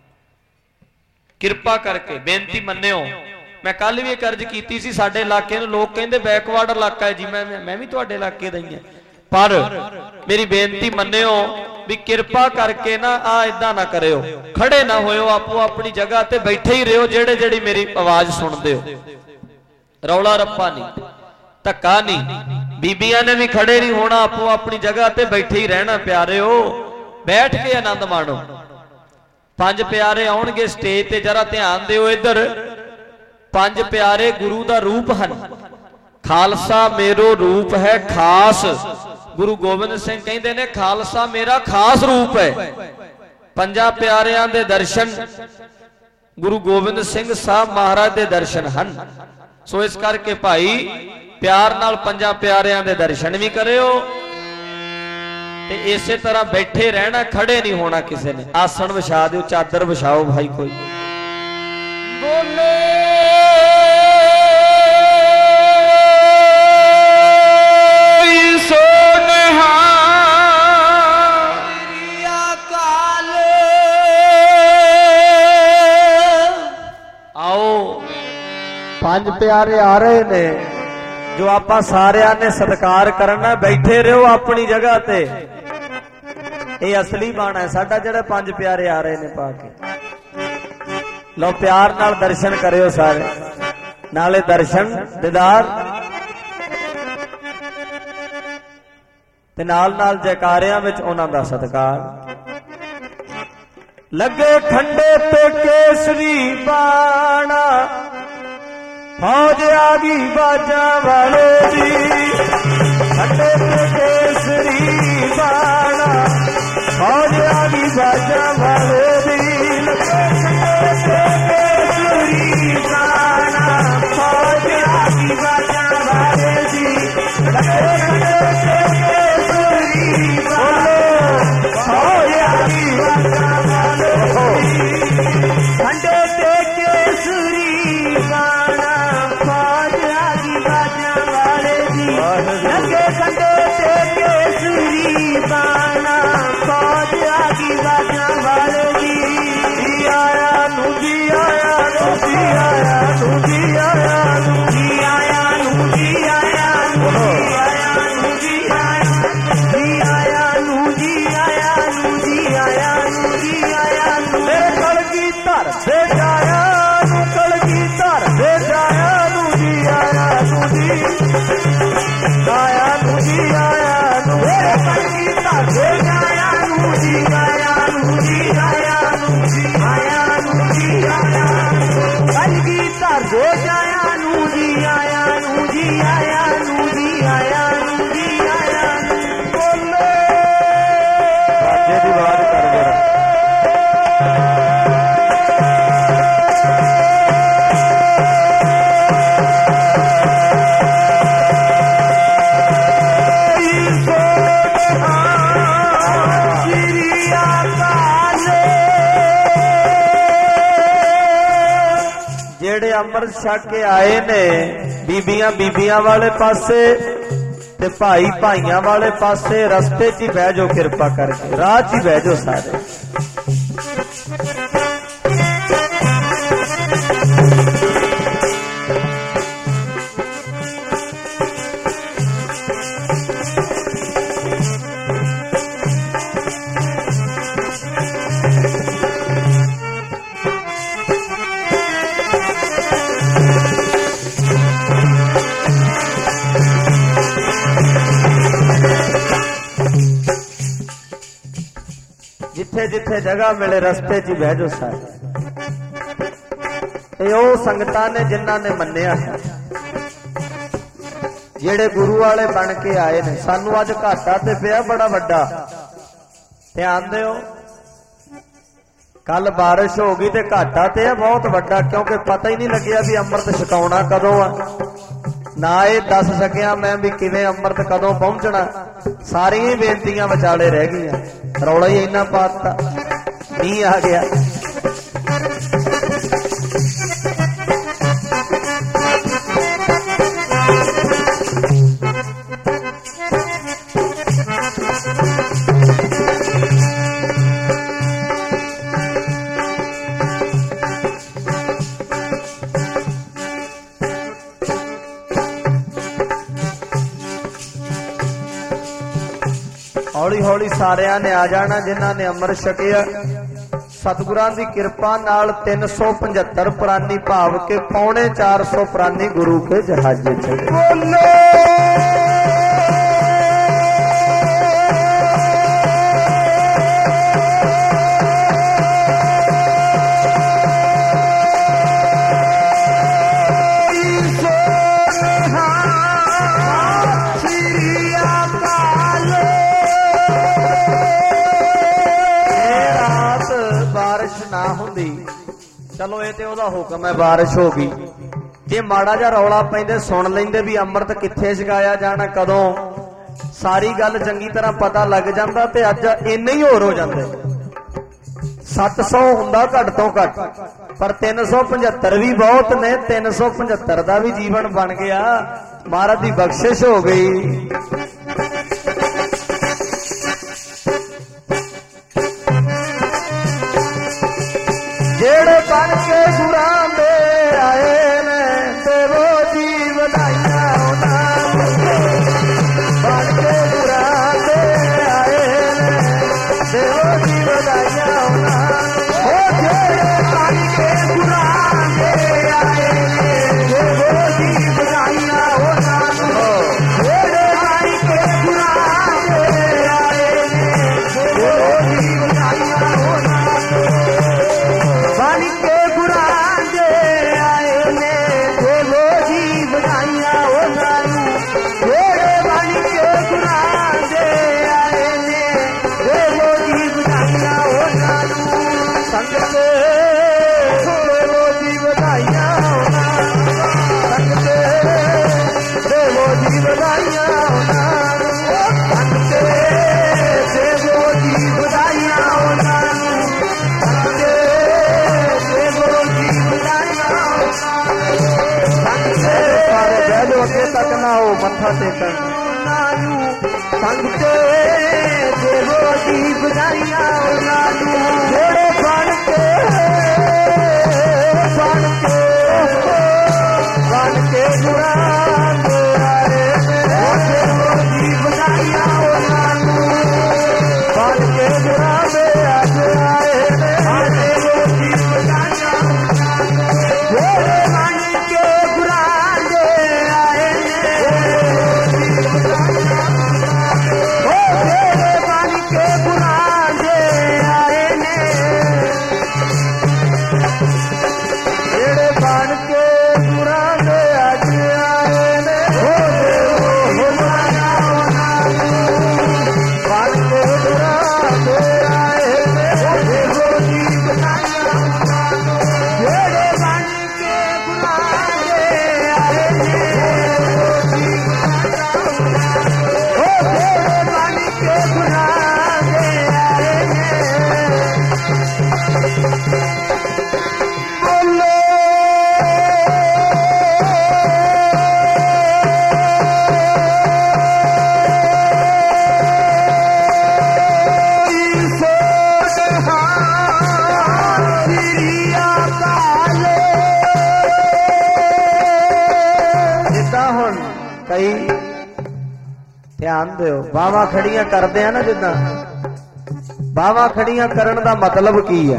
किरपा करके बेनती मन्नियो। मैं कल भी एक अर्ज की सी, साडे इलाके नूं लोग कहंदे बैकवर्ड इलाका है जी, मैं भी तुहाडे इलाके दा ही हां, पर मेरी बेनती मन्नियो भी किरपा करके ना आ इदां ना करियो, खड़े ना होयो, आपो अपनी जगह ते बैठे ही रहो, जेड़े जेड़ी मेरी आवाज सुनदे हो, रौला रप्पा नहीं, धक्का नहीं। बीबियां ने भी खड़े नहीं होना, आपो अपनी जगह ते बैठे ही रहना। प्यारे हो बैठ के आनंद माणो। पंज प्यारे आउणगे स्टेज ते, जरा ध्यान दिओ इधर। पंज प्यारे गुरु दा रूप हन, खालसा मेरो रूप है खास। गुरु गोबिंद सिंह कहते ने खालसा मेरा खास रूप है। पंजा प्यारियां दे दर्शन गुरु गोबिंद सिंह साहब महाराज दे दर्शन हन। सो इस करके भाई प्यार नाल पंजा प्यारियां दे दर्शन भी करियो, ते इसे तरह बैठे रहना, खड़े नहीं होना किसी ने। आसन विछा दिओ, चादर विछाओ भाई कोई। बोले पंज प्यारे आ रहे ने, जो आपा सारिया ने सत्कार करना। बैठे रहो अपनी जगह ते, ये असली बाण है साडा, जेड़ा पंज प्यारे आ रहे ने पाके। लो प्यार नाल दर्शन करियो सारे, नाले दर्शन दीदार ते नाल नाल जयकारियां विच उन्हां दा सत्कार। लगे खंडे पे केसरी बाणा, फौज आ गई बाजा वाले दी। खंडे पे केसरी बाणा, फौज आ गई बाजा वाले दी। लगे खंडे पे केसरी बाणा, फौज आ गई बाजा वाले दी। लगे खंडे पे केसरी बाणा, फौज आ गई बाजा वाले दी। खंडे पे केसरी बाणा, लगे खंडे से केसरी बाणा, फौज आ गई बाजा वाले दी। जी आया नू, जी आया नू, जी आया नू, जी आया नू, जी आया नू, जी आया नू, जी आया नू, जी आया नू, जी आया नू, जी आया नू, जी आया नू। मेरे कलगी धर से जाया नू, कलगी धर से जाया नू, जी आया नू, जी आया नू, जी आया नू। मेरे कलगी धर से जाया नू, जी आया नू, जी आया नू, जी आया नू, जी आया नू। कलगी धर से जाया नू, जी आया नू, जी आया नू, जी आया नू, जी आया नू। बोले बाजे दी बात कर ਜਿਹੜੇ ਅੰਮ੍ਰਿਤ ਛਕ ਕੇ ਆਏ ਨੇ ਬੀਬੀਆਂ ਬੀਬੀਆਂ ਵਾਲੇ ਪਾਸੇ ਤੇ ਭਾਈ ਭਾਈਆਂ ਵਾਲੇ ਪਾਸੇ ਰਸਤੇ 'ਚ ਹੀ ਬਹਿ ਜਾਓ, ਕਿਰਪਾ ਕਰਕੇ ਰਾਹ 'ਚ ਹੀ ਬਹਿ ਜਾਓ ਸਾਰੇ। ਜਿੱਥੇ ਜਿੱਥੇ ਜਗ੍ਹਾ ਮਿਲੇ ਰਸਤੇ 'ਚ ਹੀ ਬਹਿ ਜਾਓ ਸਾਰੇ। ਇਹ ਉਹ ਸੰਗਤਾਂ ਨੇ ਜਿਨ੍ਹਾਂ ਨੇ ਮੰਨਿਆ ਹੈ, ਜਿਹੜੇ ਗੁਰੂ ਵਾਲੇ ਬਣ ਕੇ ਆਏ ਨੇ। ਸਾਨੂੰ ਅੱਜ ਘਾਟਾ ਤੇ ਪਿਆ ਬੜਾ ਵੱਡਾ, ਧਿਆਨ ਦਿਓ। ਕੱਲ ਬਾਰਿਸ਼ ਹੋ ਗਈ ਤੇ ਘਾਟਾ ਤੇ ਆ ਬਹੁਤ ਵੱਡਾ, ਕਿਉਂਕਿ ਪਤਾ ਹੀ ਨਹੀਂ ਲੱਗਿਆ ਵੀ ਅੰਮ੍ਰਿਤ ਛਕਾਉਣਾ ਕਦੋਂ ਆ, ਨਾ ਇਹ ਦੱਸ ਸਕਿਆ ਮੈਂ ਵੀ ਕਿਵੇਂ ਅੰਮ੍ਰਿਤ ਕਦੋਂ ਪਹੁੰਚਣਾ। ਸਾਰੀਆਂ ਹੀ ਬੇਨਤੀਆਂ ਵਿਚਾਲੇ ਰਹਿ ਗਈਆਂ, ਰੌਲਾ ਹੀ ਇੰਨਾ ਪਾਤਾ, ਮੀਂਹ ਆ ਗਿਆ। ਹੌਲੀ ਹੌਲੀ ਸਾਰਿਆਂ ਨੇ ਆ ਜਾਣਾ ਜਿਨ੍ਹਾਂ ਨੇ ਅੰਮ੍ਰਿਤ ਛਕਿਆ। ਸਤਿਗੁਰਾਂ ਦੀ ਕਿਰਪਾ ਨਾਲ 375 ਪ੍ਰਾਨੀ ਭਾਵ ਕੇ 450 ਪ੍ਰਾਨੀ ਗੁਰੂ ਕੇ ਜਹਾਜ਼ੇ ਚੜੇ। ਚਲੋ ਇਹ ਤੇ ਉਹਦਾ ਹੁਕਮ ਹੈ, ਬਾਰਿਸ਼ ਹੋ ਗਈ। ਜੇ ਮਾੜਾ ਜਿਹਾ ਰੌਲਾ ਪੈਂਦੇ ਸੁਣ ਲੈਂਦੇ ਵੀ ਅੰਮ੍ਰਿਤ ਕਿੱਥੇ ਛਕਾਇਆ ਜਾਣਾ ਕਦੋਂ, ਸਾਰੀ ਗੱਲ ਚੰਗੀ ਤਰ੍ਹਾਂ ਪਤਾ ਲੱਗ ਜਾਂਦਾ ਤੇ ਅੱਜ ਇੰਨੇ ਹੀ ਹੋਰ ਹੋ ਜਾਂਦੇ। 700 ਹੁੰਦਾ ਘੱਟ ਤੋਂ ਘੱਟ, ਪਰ 375 ਵੀ ਬਹੁਤ ਨੇ। 375 ਦਾ ਵੀ ਜੀਵਨ ਬਣ ਗਿਆ, ਮਹਾਰਾਜ ਦੀ ਬਖਸ਼ਿਸ਼ ਹੋ ਗਈ। ਜਿਹੜੇ ਬਣ ਕੇ ਗੁਰਾਂ ਦੇ ਆਏ ਨੇ ਤੇ ਉਹ ਜੀ ਵਧਾਈਆਂ ਉਹਨਾਂ ਨੂੰ। ਬਣ ਕੇ ਗੁਰਾਂ ਦੇ ਆਏ ਨੇ ਤੇ ਉਹ ਜੀ ਵਧਾਈਆਂ ਉਹਨਾਂ ਨੂੰ। ਉਹ ਜਿਹੜੇ ਬਣ ਕੇ ਗੁਰਾਂ ਦੇ ਆਏ ਨੇ ਤੇ ਉਹ ਜੀ ਵਧਾਈਆਂ ਉਹਨਾਂ ਨੂੰ। ਜਿਹੜੇ ਬਣ ਕੇ ਗੁਰਾਂ ਦੇ ਆਏ ਨੇ ਤੇ ਉਹ ਜੀ ਵਧਾਈਆਂ ਉਹਨਾਂ ਨੂੰ। ਬਣ ਕੇ ਗੁਰਾਂ ਦੇ ਆਏ ਨੇ ਦੇਵੋ ਜੀ ਵਧਾਈਆਂ ਉਹਨਾਂ ਨੂੰ। ਜਿਹੜੇ ਬਣ ਕੇ ਗੁਰਾਂ ਦੇ ਆਏ ਨੇ ਦੇਵੋ ਜੀ ਵਧਾਈਆਂ ਉਹਨਾਂ ਨੂੰ। ਸੰਗਤ ਦੇਵੋ ਜੀ ਵਧਾਈਆਂ ਉਹਨਾਂ ਨੂੰ। ਸੰਗਤ ਦੇਵੋ ਜੀ ਵਧਾਈਆਂ ਉਹਨਾਂ ਨੂੰ। ਸੰਗਤ ਦੇਵੋ ਜੀ ਵਧਾਈਆਂ ਉਹਨਾਂ ਨੂੰ। ਸਾਰੇ ਬਹਿ ਜਾਓ, ਅੱਗੇ ਤੱਕ ਨਾ ਹੋ ਮੱਥਾ ਟੇਕਣ। ਸੰਗਤ ਦੇਵੋ ਜੀ ਵਧਾਈਆਂ ਉਹਨਾਂ ਨੂੰ। ਜਿਹੜੇ ਬਣ ਕੇ ਗੁਰਾਂ ਦੇ ਆਏ ਨੇ ਦੇਵੋ ਜੀ ਵਧਾਈਆਂ ਉਹਨਾਂ ਨੂੰ। ਬਣ ਕੇ ਗੁਰਾਂ ਦੇ ਅੱਜ ਆਏ ਨੇ ਦੇਵੋ ਜੀ ਵਧਾਈਆਂ ਉਹਨਾਂ ਨੂੰ। ਜਿਹੜੇ ਬਣ ਕੇ ਗੁਰਾਂ ਦੇ ਆਏ ਨੇ ਉਹ ਜਿਹੜੇ ਬਣ ਕੇ ਗੁਰਾਂ ਦੇ ਆਏ ਨੇ। ਜਿਹੜੇ ਬਣ ਕੇ ਗੁਰਾਂ ਦੇ ਅੱਜ ਆਏ कई ध्यान दो बावां खड़ियां करते हैं ना, जिदा बावां खड़ियां करन दा मतलब की है,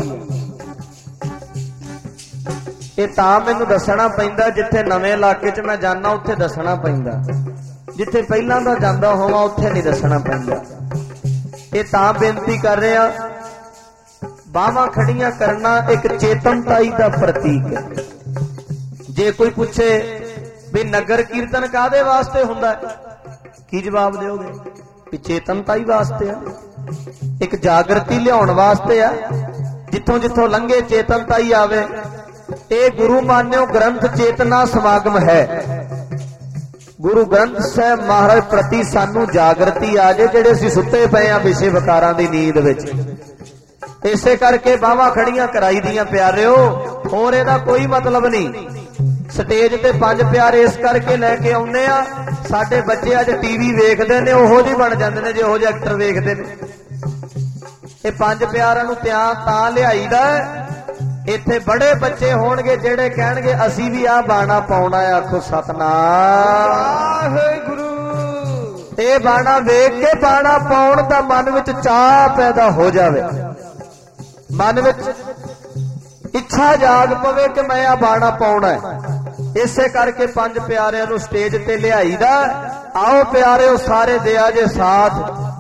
ये तां मैनूं दसना पैंदा। जिथे नवें इलाके च मैं जाना उत्थे दसना पैंदा, जिथे पहलां दा जांदा होवां उत्थे नहीं दसना पैंदा। ये तां बेनती कर रहे हैं, बावां खड़ियां करना एक चेतनताई का प्रतीक है। जे कोई पूछे भी नगर कीर्तन कादे वास्ते हुंदा है, की जवाब दोगे? कि चेतनताई वास्ते है, एक जागृति लियाउण वास्ते है। जिथों जिथों लंघे चेतनताई आवे। ये गुरु मान्यो ग्रंथ चेतना समागम है। गुरु ग्रंथ साहिब महाराज प्रति सानू जागृति आ जाए, जेडे असीं सुत्ते पए आ विषे विकारां दी नींद विच। इसे करके बावां खड़ियां कराई दियां प्यारिओ, होर इहदा कोई मतलब नहीं। स्टेज ते पंज प्यारे इस करके लैके आउंदे आ, साडे बच्चे अज टीवी वेखदे ने ओहो जी बन जांदे ने जिहो जिहे एक्टर वेखदे ने। ये पंज प्यारां नूं तां लिआईदा, इत्थे बड़े बच्चे होणगे जेड़े कहणगे असीं भी आ बाणा पाउणा है। आखो सतनाम वाहिगुरू। ये बाणा वेख के बाणा पाउण दा मन विच चाह पैदा हो जावे, मन विच इच्छा जाग पवे कि मैं आ बाणा पाउणा है। इसे करके पंज प्यारिਆਂ ਨੂੰ स्टेज ते लिआईदा। आओ प्यारिओ सारे दिया जे साथ।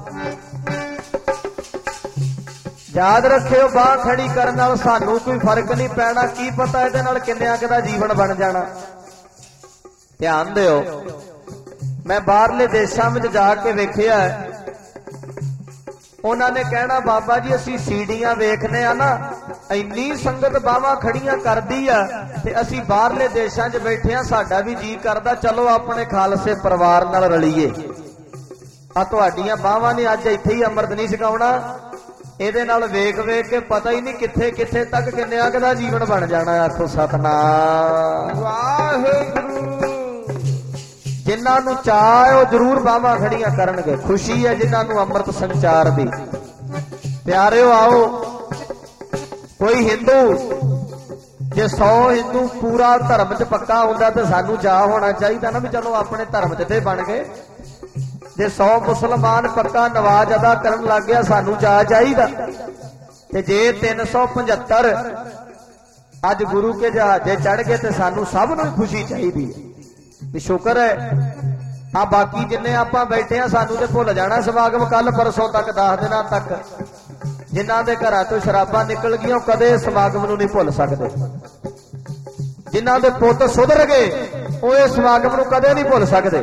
याद रखियो बाह खड़ी करन नाल सानू कोई फर्क नहीं पैना, की पता इहदे नाल किन्नियां दा जीवन बन जाना। ध्यान दिओ, मैं बाहरले देशां विच जाके वेखिआ, उन्होंने कहना बाबा जी असी सीढ़ियां वेखने आ ना, इन्नी संगत बावां खड़ियां करदी आ ते असी बाहरले देशां 'च बैठे आ, साडा भी जी करदा चलो अपने खालसे परिवार नाल रलीए। आ तुहाडीआं बावां ने अज इत्थे ही अमृत नहीं छकाउणा, इहदे नाल वेख वेख के पता ही नहीं कित्थे कित्थे तक किन्नियां दा जीवन बन जाना। आखो सतनाम वाहिगुरू। जिन्हां नूं चाह है जरूर बावां खड़ियां करनगे। खुशी है जिन्हां नूं अमृत संचार दी। प्यारिओ आओ, कोई हिंदू जे 100 हिंदू पूरा धर्म च पक्का हुंदा ते सानू चाह होना चाहिए ना भी चलो अपने धर्म च ते बन गए। जे 100 मुसलमान पक्का नवाज अदा करन लग गया सानू चाह चाहिए। ते जे 375 अज गुरु के जहाजे चढ़ गए तो सानू सब नूं खुशी चाहिए। शुक्र है आ बाकी जिन्ने आपां बैठे आ सानू ते भुल जाना समागम कल परसों तक 10 दिनों तक। जिन्हां दे घरां तो शराबां निकल गईयां कदे समागम नूं नहीं भुल सकदे। जिन्हां दे पुत्त सुधर गए वो इस समागम नूं कदे नहीं भुल सकदे।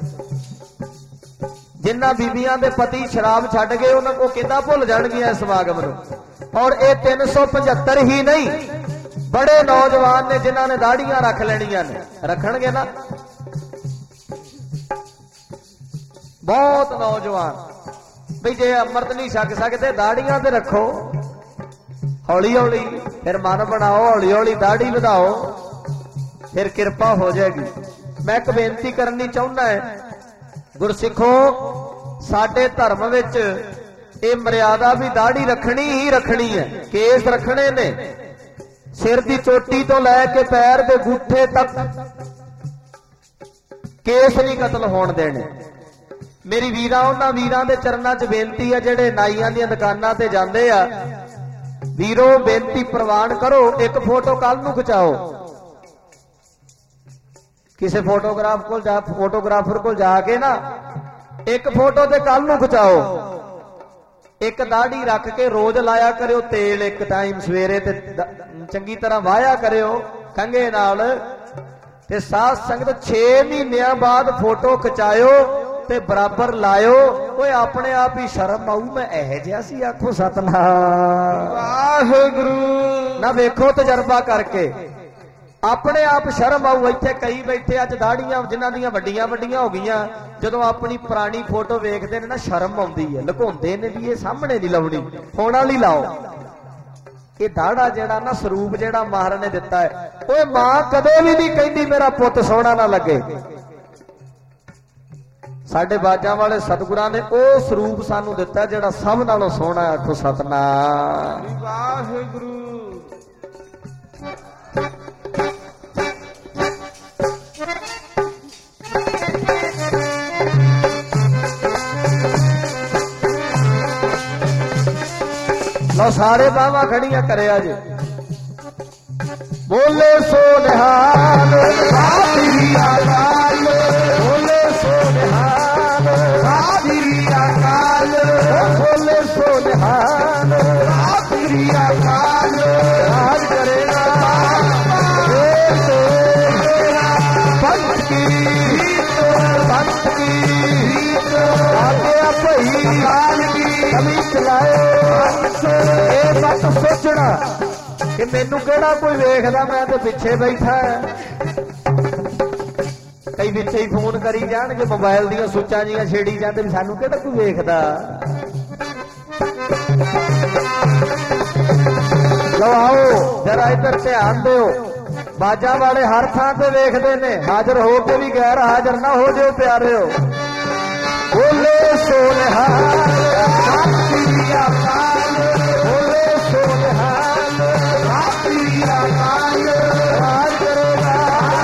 जिन्हां बीबियां दे पति शराब छड्ड गए उन्हां को किदां भुल जाणगियां इस समागम नूं। और ये 375 ही नहीं, बड़े नौजवान ने जिन्हां ने दाड़ियां रख लैणियां ने, रखणगे ना बहुत नौजवान। भी जे अमृत नहीं छक सकते दाड़ियां ते रखो, हौली हौली फिर मन बनाओ, हौली हौली दाड़ी वधाओ, फिर कृपा हो जाएगी। मैं एक बेनती करनी चाहुंदा है, गुरसिखो साडे धर्म विच ये मर्यादा भी दाड़ी रखनी ही रखनी है। केस रखने ने, सिर की चोटी तो लैके पैर के गुठे तक केस नहीं कतल होण देने। मेरी वीरां उन्हां वीरां दे चरनां च बेनती है जेड़े नाईयां दीयां दुकानां ते जांदे आ, वीरो बेनती प्रवान करो एक फोटो कल नूं खिचाओ। किसी फोटोग्राफर को जाके ना एक फोटो ते कल नूं खिचाओ। एक दाढ़ी रख के रोज लाया करो तेल, एक टाइम सवेरे ते चंगी तरह वाया करो कंघे नाल ते साथ संगत 6 महीनों बाद फोटो खिचायो ते बराबर लायो। कोई अपने आप ही शर्म आऊ मैं एह जिहा सी। आखो सतनाम वाहिगुरू। ना वेखो तजर्बा करके अपने आप शर्म आऊ। इत्थे कई बैठे अज दाड़ियां जिन्हां दियां वड्डियां वड्डियां हो गईयां, जदों अपनी पुरानी फोटो वेखदे ने ना शर्म आउंदी है, लुकाउंदे ने भी ये सामने नहीं लाउणी, होण वाली लाओ। ये दाड़ा जेड़ा ना स्वरूप जेड़ा महाराज ने दिता है, ओए मां कदे भी नहीं कहंदी मेरा पुੱਤ सोहना ना लगे। साडे बाजां वाले सतगुरां ने ओ स्वरूप सानू दिता जेड़ा सब नालों सोहना है। आखो सतनाम वाहिगुरू। ਲਓ ਸਾਰੇ ਬਾਹਾਂ ਖੜੀਆਂ ਕਰਿਆ ਜੇ। ਬੋਲੇ ਸੋ ਨਿਹਾਲ ਸ੍ਰੀ ਅਕਾਲ, ਬੋਲੇ ਸੋ ਨਿਹਾਲ ਸ੍ਰੀ ਅਕਾਲ, ਬੋਲੇ ਸੋ ਨਿਹਾਲ ਸ੍ਰੀ ਅਕਾਲ। ਰਾਜ ਕਰੇਗਾ ਪੰਥ ਕੀ ਪੰਥ ਕੀ ਆਗਿਆ ਭਈ ਕਾਲ ਕੀ ਕਮੀ ਚਲਾਏ। ਇਹ ਮਤ ਸੋਚਣਾ ਕਿ ਮੈਨੂੰ ਕਿਹੜਾ ਕੋਈ ਵੇਖਦਾ, ਮੈਂ ਤੇ ਪਿੱਛੇ ਬੈਠਾ। ਕਈ ਵਿੱਚੇ ਹੀ ਫੋਨ ਕਰੀ ਜਾਣਗੇ, ਮੋਬਾਈਲ ਦੀਆਂ ਸੁੱਚਾਂ ਜੀਆਂ ਛੇੜੀ ਜਾਂਦੇ ਵੀ ਸਾਨੂੰ ਕਿਹੜਾ ਕੋਈ ਵੇਖਦਾ। ਲਓ ਆਓ ਜਰਾ ਇੱਧਰ ਧਿਆਨ ਦਿਓ। ਬਾਜਾਂ ਵਾਲੇ ਹਰ ਥਾਂ ਤੇ ਵੇਖਦੇ ਨੇ, ਹਾਜ਼ਰ ਹੋ ਕੇ ਵੀ ਗੈਰ ਹਾਜ਼ਰ ਨਾ ਹੋ ਜਿਓ ਪਿਆਰਿਓ। ਬੋਲੇ ਸੋ ਨਿਹਾਲ ਸ੍ਰੀ ਅਕਾਲ, ਬੋਲੇ ਸੋ ਨਿਹਾਲ ਸ੍ਰੀ ਅਕਾਲ। ਰਾਜ ਕਰੇਗਾ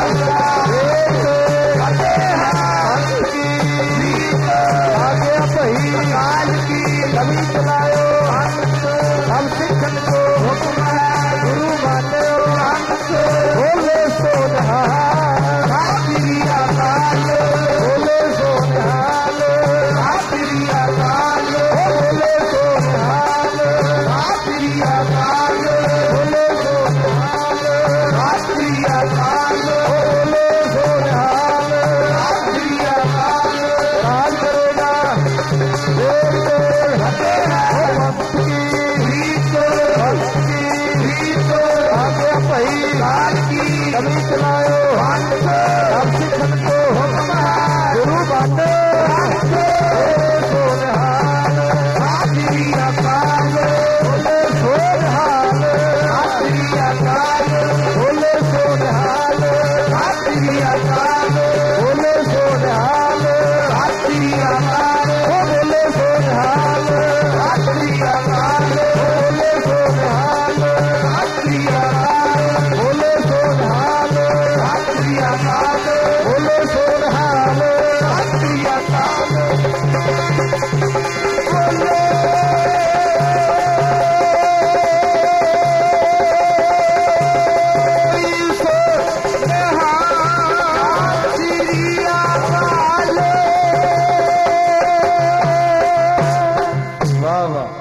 ਆਗਿਆ ਭਈ ਕਾਲ ਕੀ ਕਮੀ ਚਲਾਇਓ। ਹਮ ਸਿੱਖਣ ਕੋ ਹੁਕਮ ਹੈ ਗੁਰੂ ਮਾਨਿਓ। ਬੋਲੇ ਸੋ ਨਿਹਾਲ ਸ੍ਰੀ ਅਕਾਲ, ਬੋਲੇ ਸੋ ਨਿਹਾਲ ਸ੍ਰੀ ਅਕਾਲ, ਬੋਲੇ ਸੋ ਨਿਹਾਲ ਸ੍ਰੀ ਅਕਾਲ, ਬੋਲੇ ਸੋ ਨਿਹਾਲ ਸ੍ਰੀ ਅਕਾਲ, ਬੋਲੇ ਸੋ ਨਿਹਾਲ ਸ੍ਰੀ ਅਕਾਲ। ਰਾਜ ਕਰੇਗਾ ਦੇਵ ਦੇਵ ਭਗਤ ਕੀ ਰੀਤ, ਭਗਤ ਕੀ ਰੀਤ ਆਗਿਆ ਭਈ ਕਾਲ ਕੀ ਕਮੀ ਚਲਾਇਓ। ਹਮ ਸਿੱਖਣ ਕੋ ਹੁਕਮ ਹੈ ਗੁਰੂ ਬਾਟੇ। ਬੋਲੇ ਸੋ ਨਿਹਾਲ ਸ੍ਰੀ ਅਕਾਲ, ਬੋਲੇ ਸੋ ਨਿਹਾਲ ਸ੍ਰੀ ਅਕਾਲ, ਬੋਲੇ ਸੋ ਨਿਹਾਲ ਸ੍ਰੀ ਅਕਾਲ, ਬੋਲੇ ਸੋ ਨਿਹਾਲ ਸ੍ਰੀ ਅਕਾਲ, ਬੋਲੇ ਸੋ ਨਿਹਾਲ ਸ੍ਰੀ ਅਕਾਲ, ਬੋਲੇ ਸੋ ਨਿਹਾਲ ਸ੍ਰੀ ਅਕਾਲ, ਬੋਲੇ ਸੋ ਨਿਹਾਲ ਸ੍ਰੀ ਅਕਾਲ, ਬੋਲੇ ਸੋ ਨਿਹਾਲ ਸ੍ਰੀ ਅਕਾਲ। ਵਾਹ ਵਾਹ।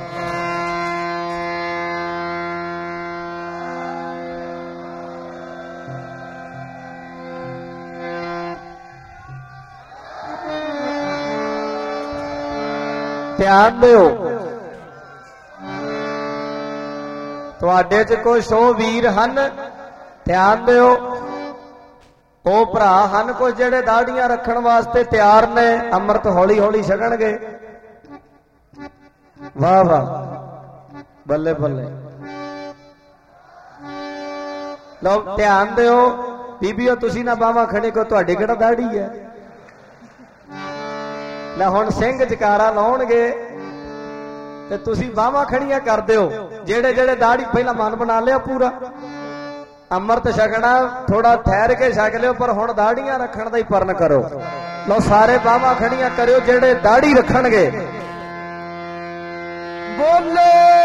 ਧਿਆਨ ਦਿਓ, ਤੁਹਾਡੇ ਚ ਕੁਛ ਉਹ ਵੀਰ ਹਨ, ਧਿਆਨ ਦਿਓ, ਉਹ ਭਰਾ ਹਨ ਕੁਝ ਜਿਹੜੇ ਦਾੜੀਆਂ ਰੱਖਣ ਵਾਸਤੇ ਤਿਆਰ ਨੇ, ਅੰਮ੍ਰਿਤ ਹੌਲੀ ਹੌਲੀ ਛਕਣਗੇ। ਵਾਹ ਵਾਹ, ਬੱਲੇ ਬੱਲੇ। ਲਓ ਧਿਆਨ ਦਿਓ ਬੀਬੀਓ, ਤੁਸੀਂ ਨਾ ਬਾਹਾਂ ਖੜੇ ਕੋ, ਤੁਹਾਡੇ ਕਿਹੜਾ ਦਾੜੀ ਹੈ। ਲੈ ਹੁਣ ਸਿੰਘ ਜਕਾਰਾ ਲਾਉਣਗੇ ਤੇ ਤੁਸੀਂ ਬਾਹਾਂ ਖੜੀਆਂ ਕਰ ਦਿਓ। ਜਿਹੜੇ ਜਿਹੜੇ ਦਾੜੀ ਪਹਿਲਾਂ ਮਨ ਬਣਾ ਲਿਆ ਪੂਰਾ, ਅੰਮ੍ਰਿਤ ਛਕਣਾ ਥੋੜਾ ਠਹਿਰ ਕੇ ਛਕ ਲਿਓ, ਪਰ ਹੁਣ ਦਾੜੀਆਂ ਰੱਖਣ ਦਾ ਹੀ ਪਰਨ ਕਰੋ। ਲਓ ਸਾਰੇ ਬਾਹਾਂ ਖੜੀਆਂ ਕਰਿਓ ਜਿਹੜੇ ਦਾੜੀ ਰੱਖਣਗੇ। ਬੋਲੇ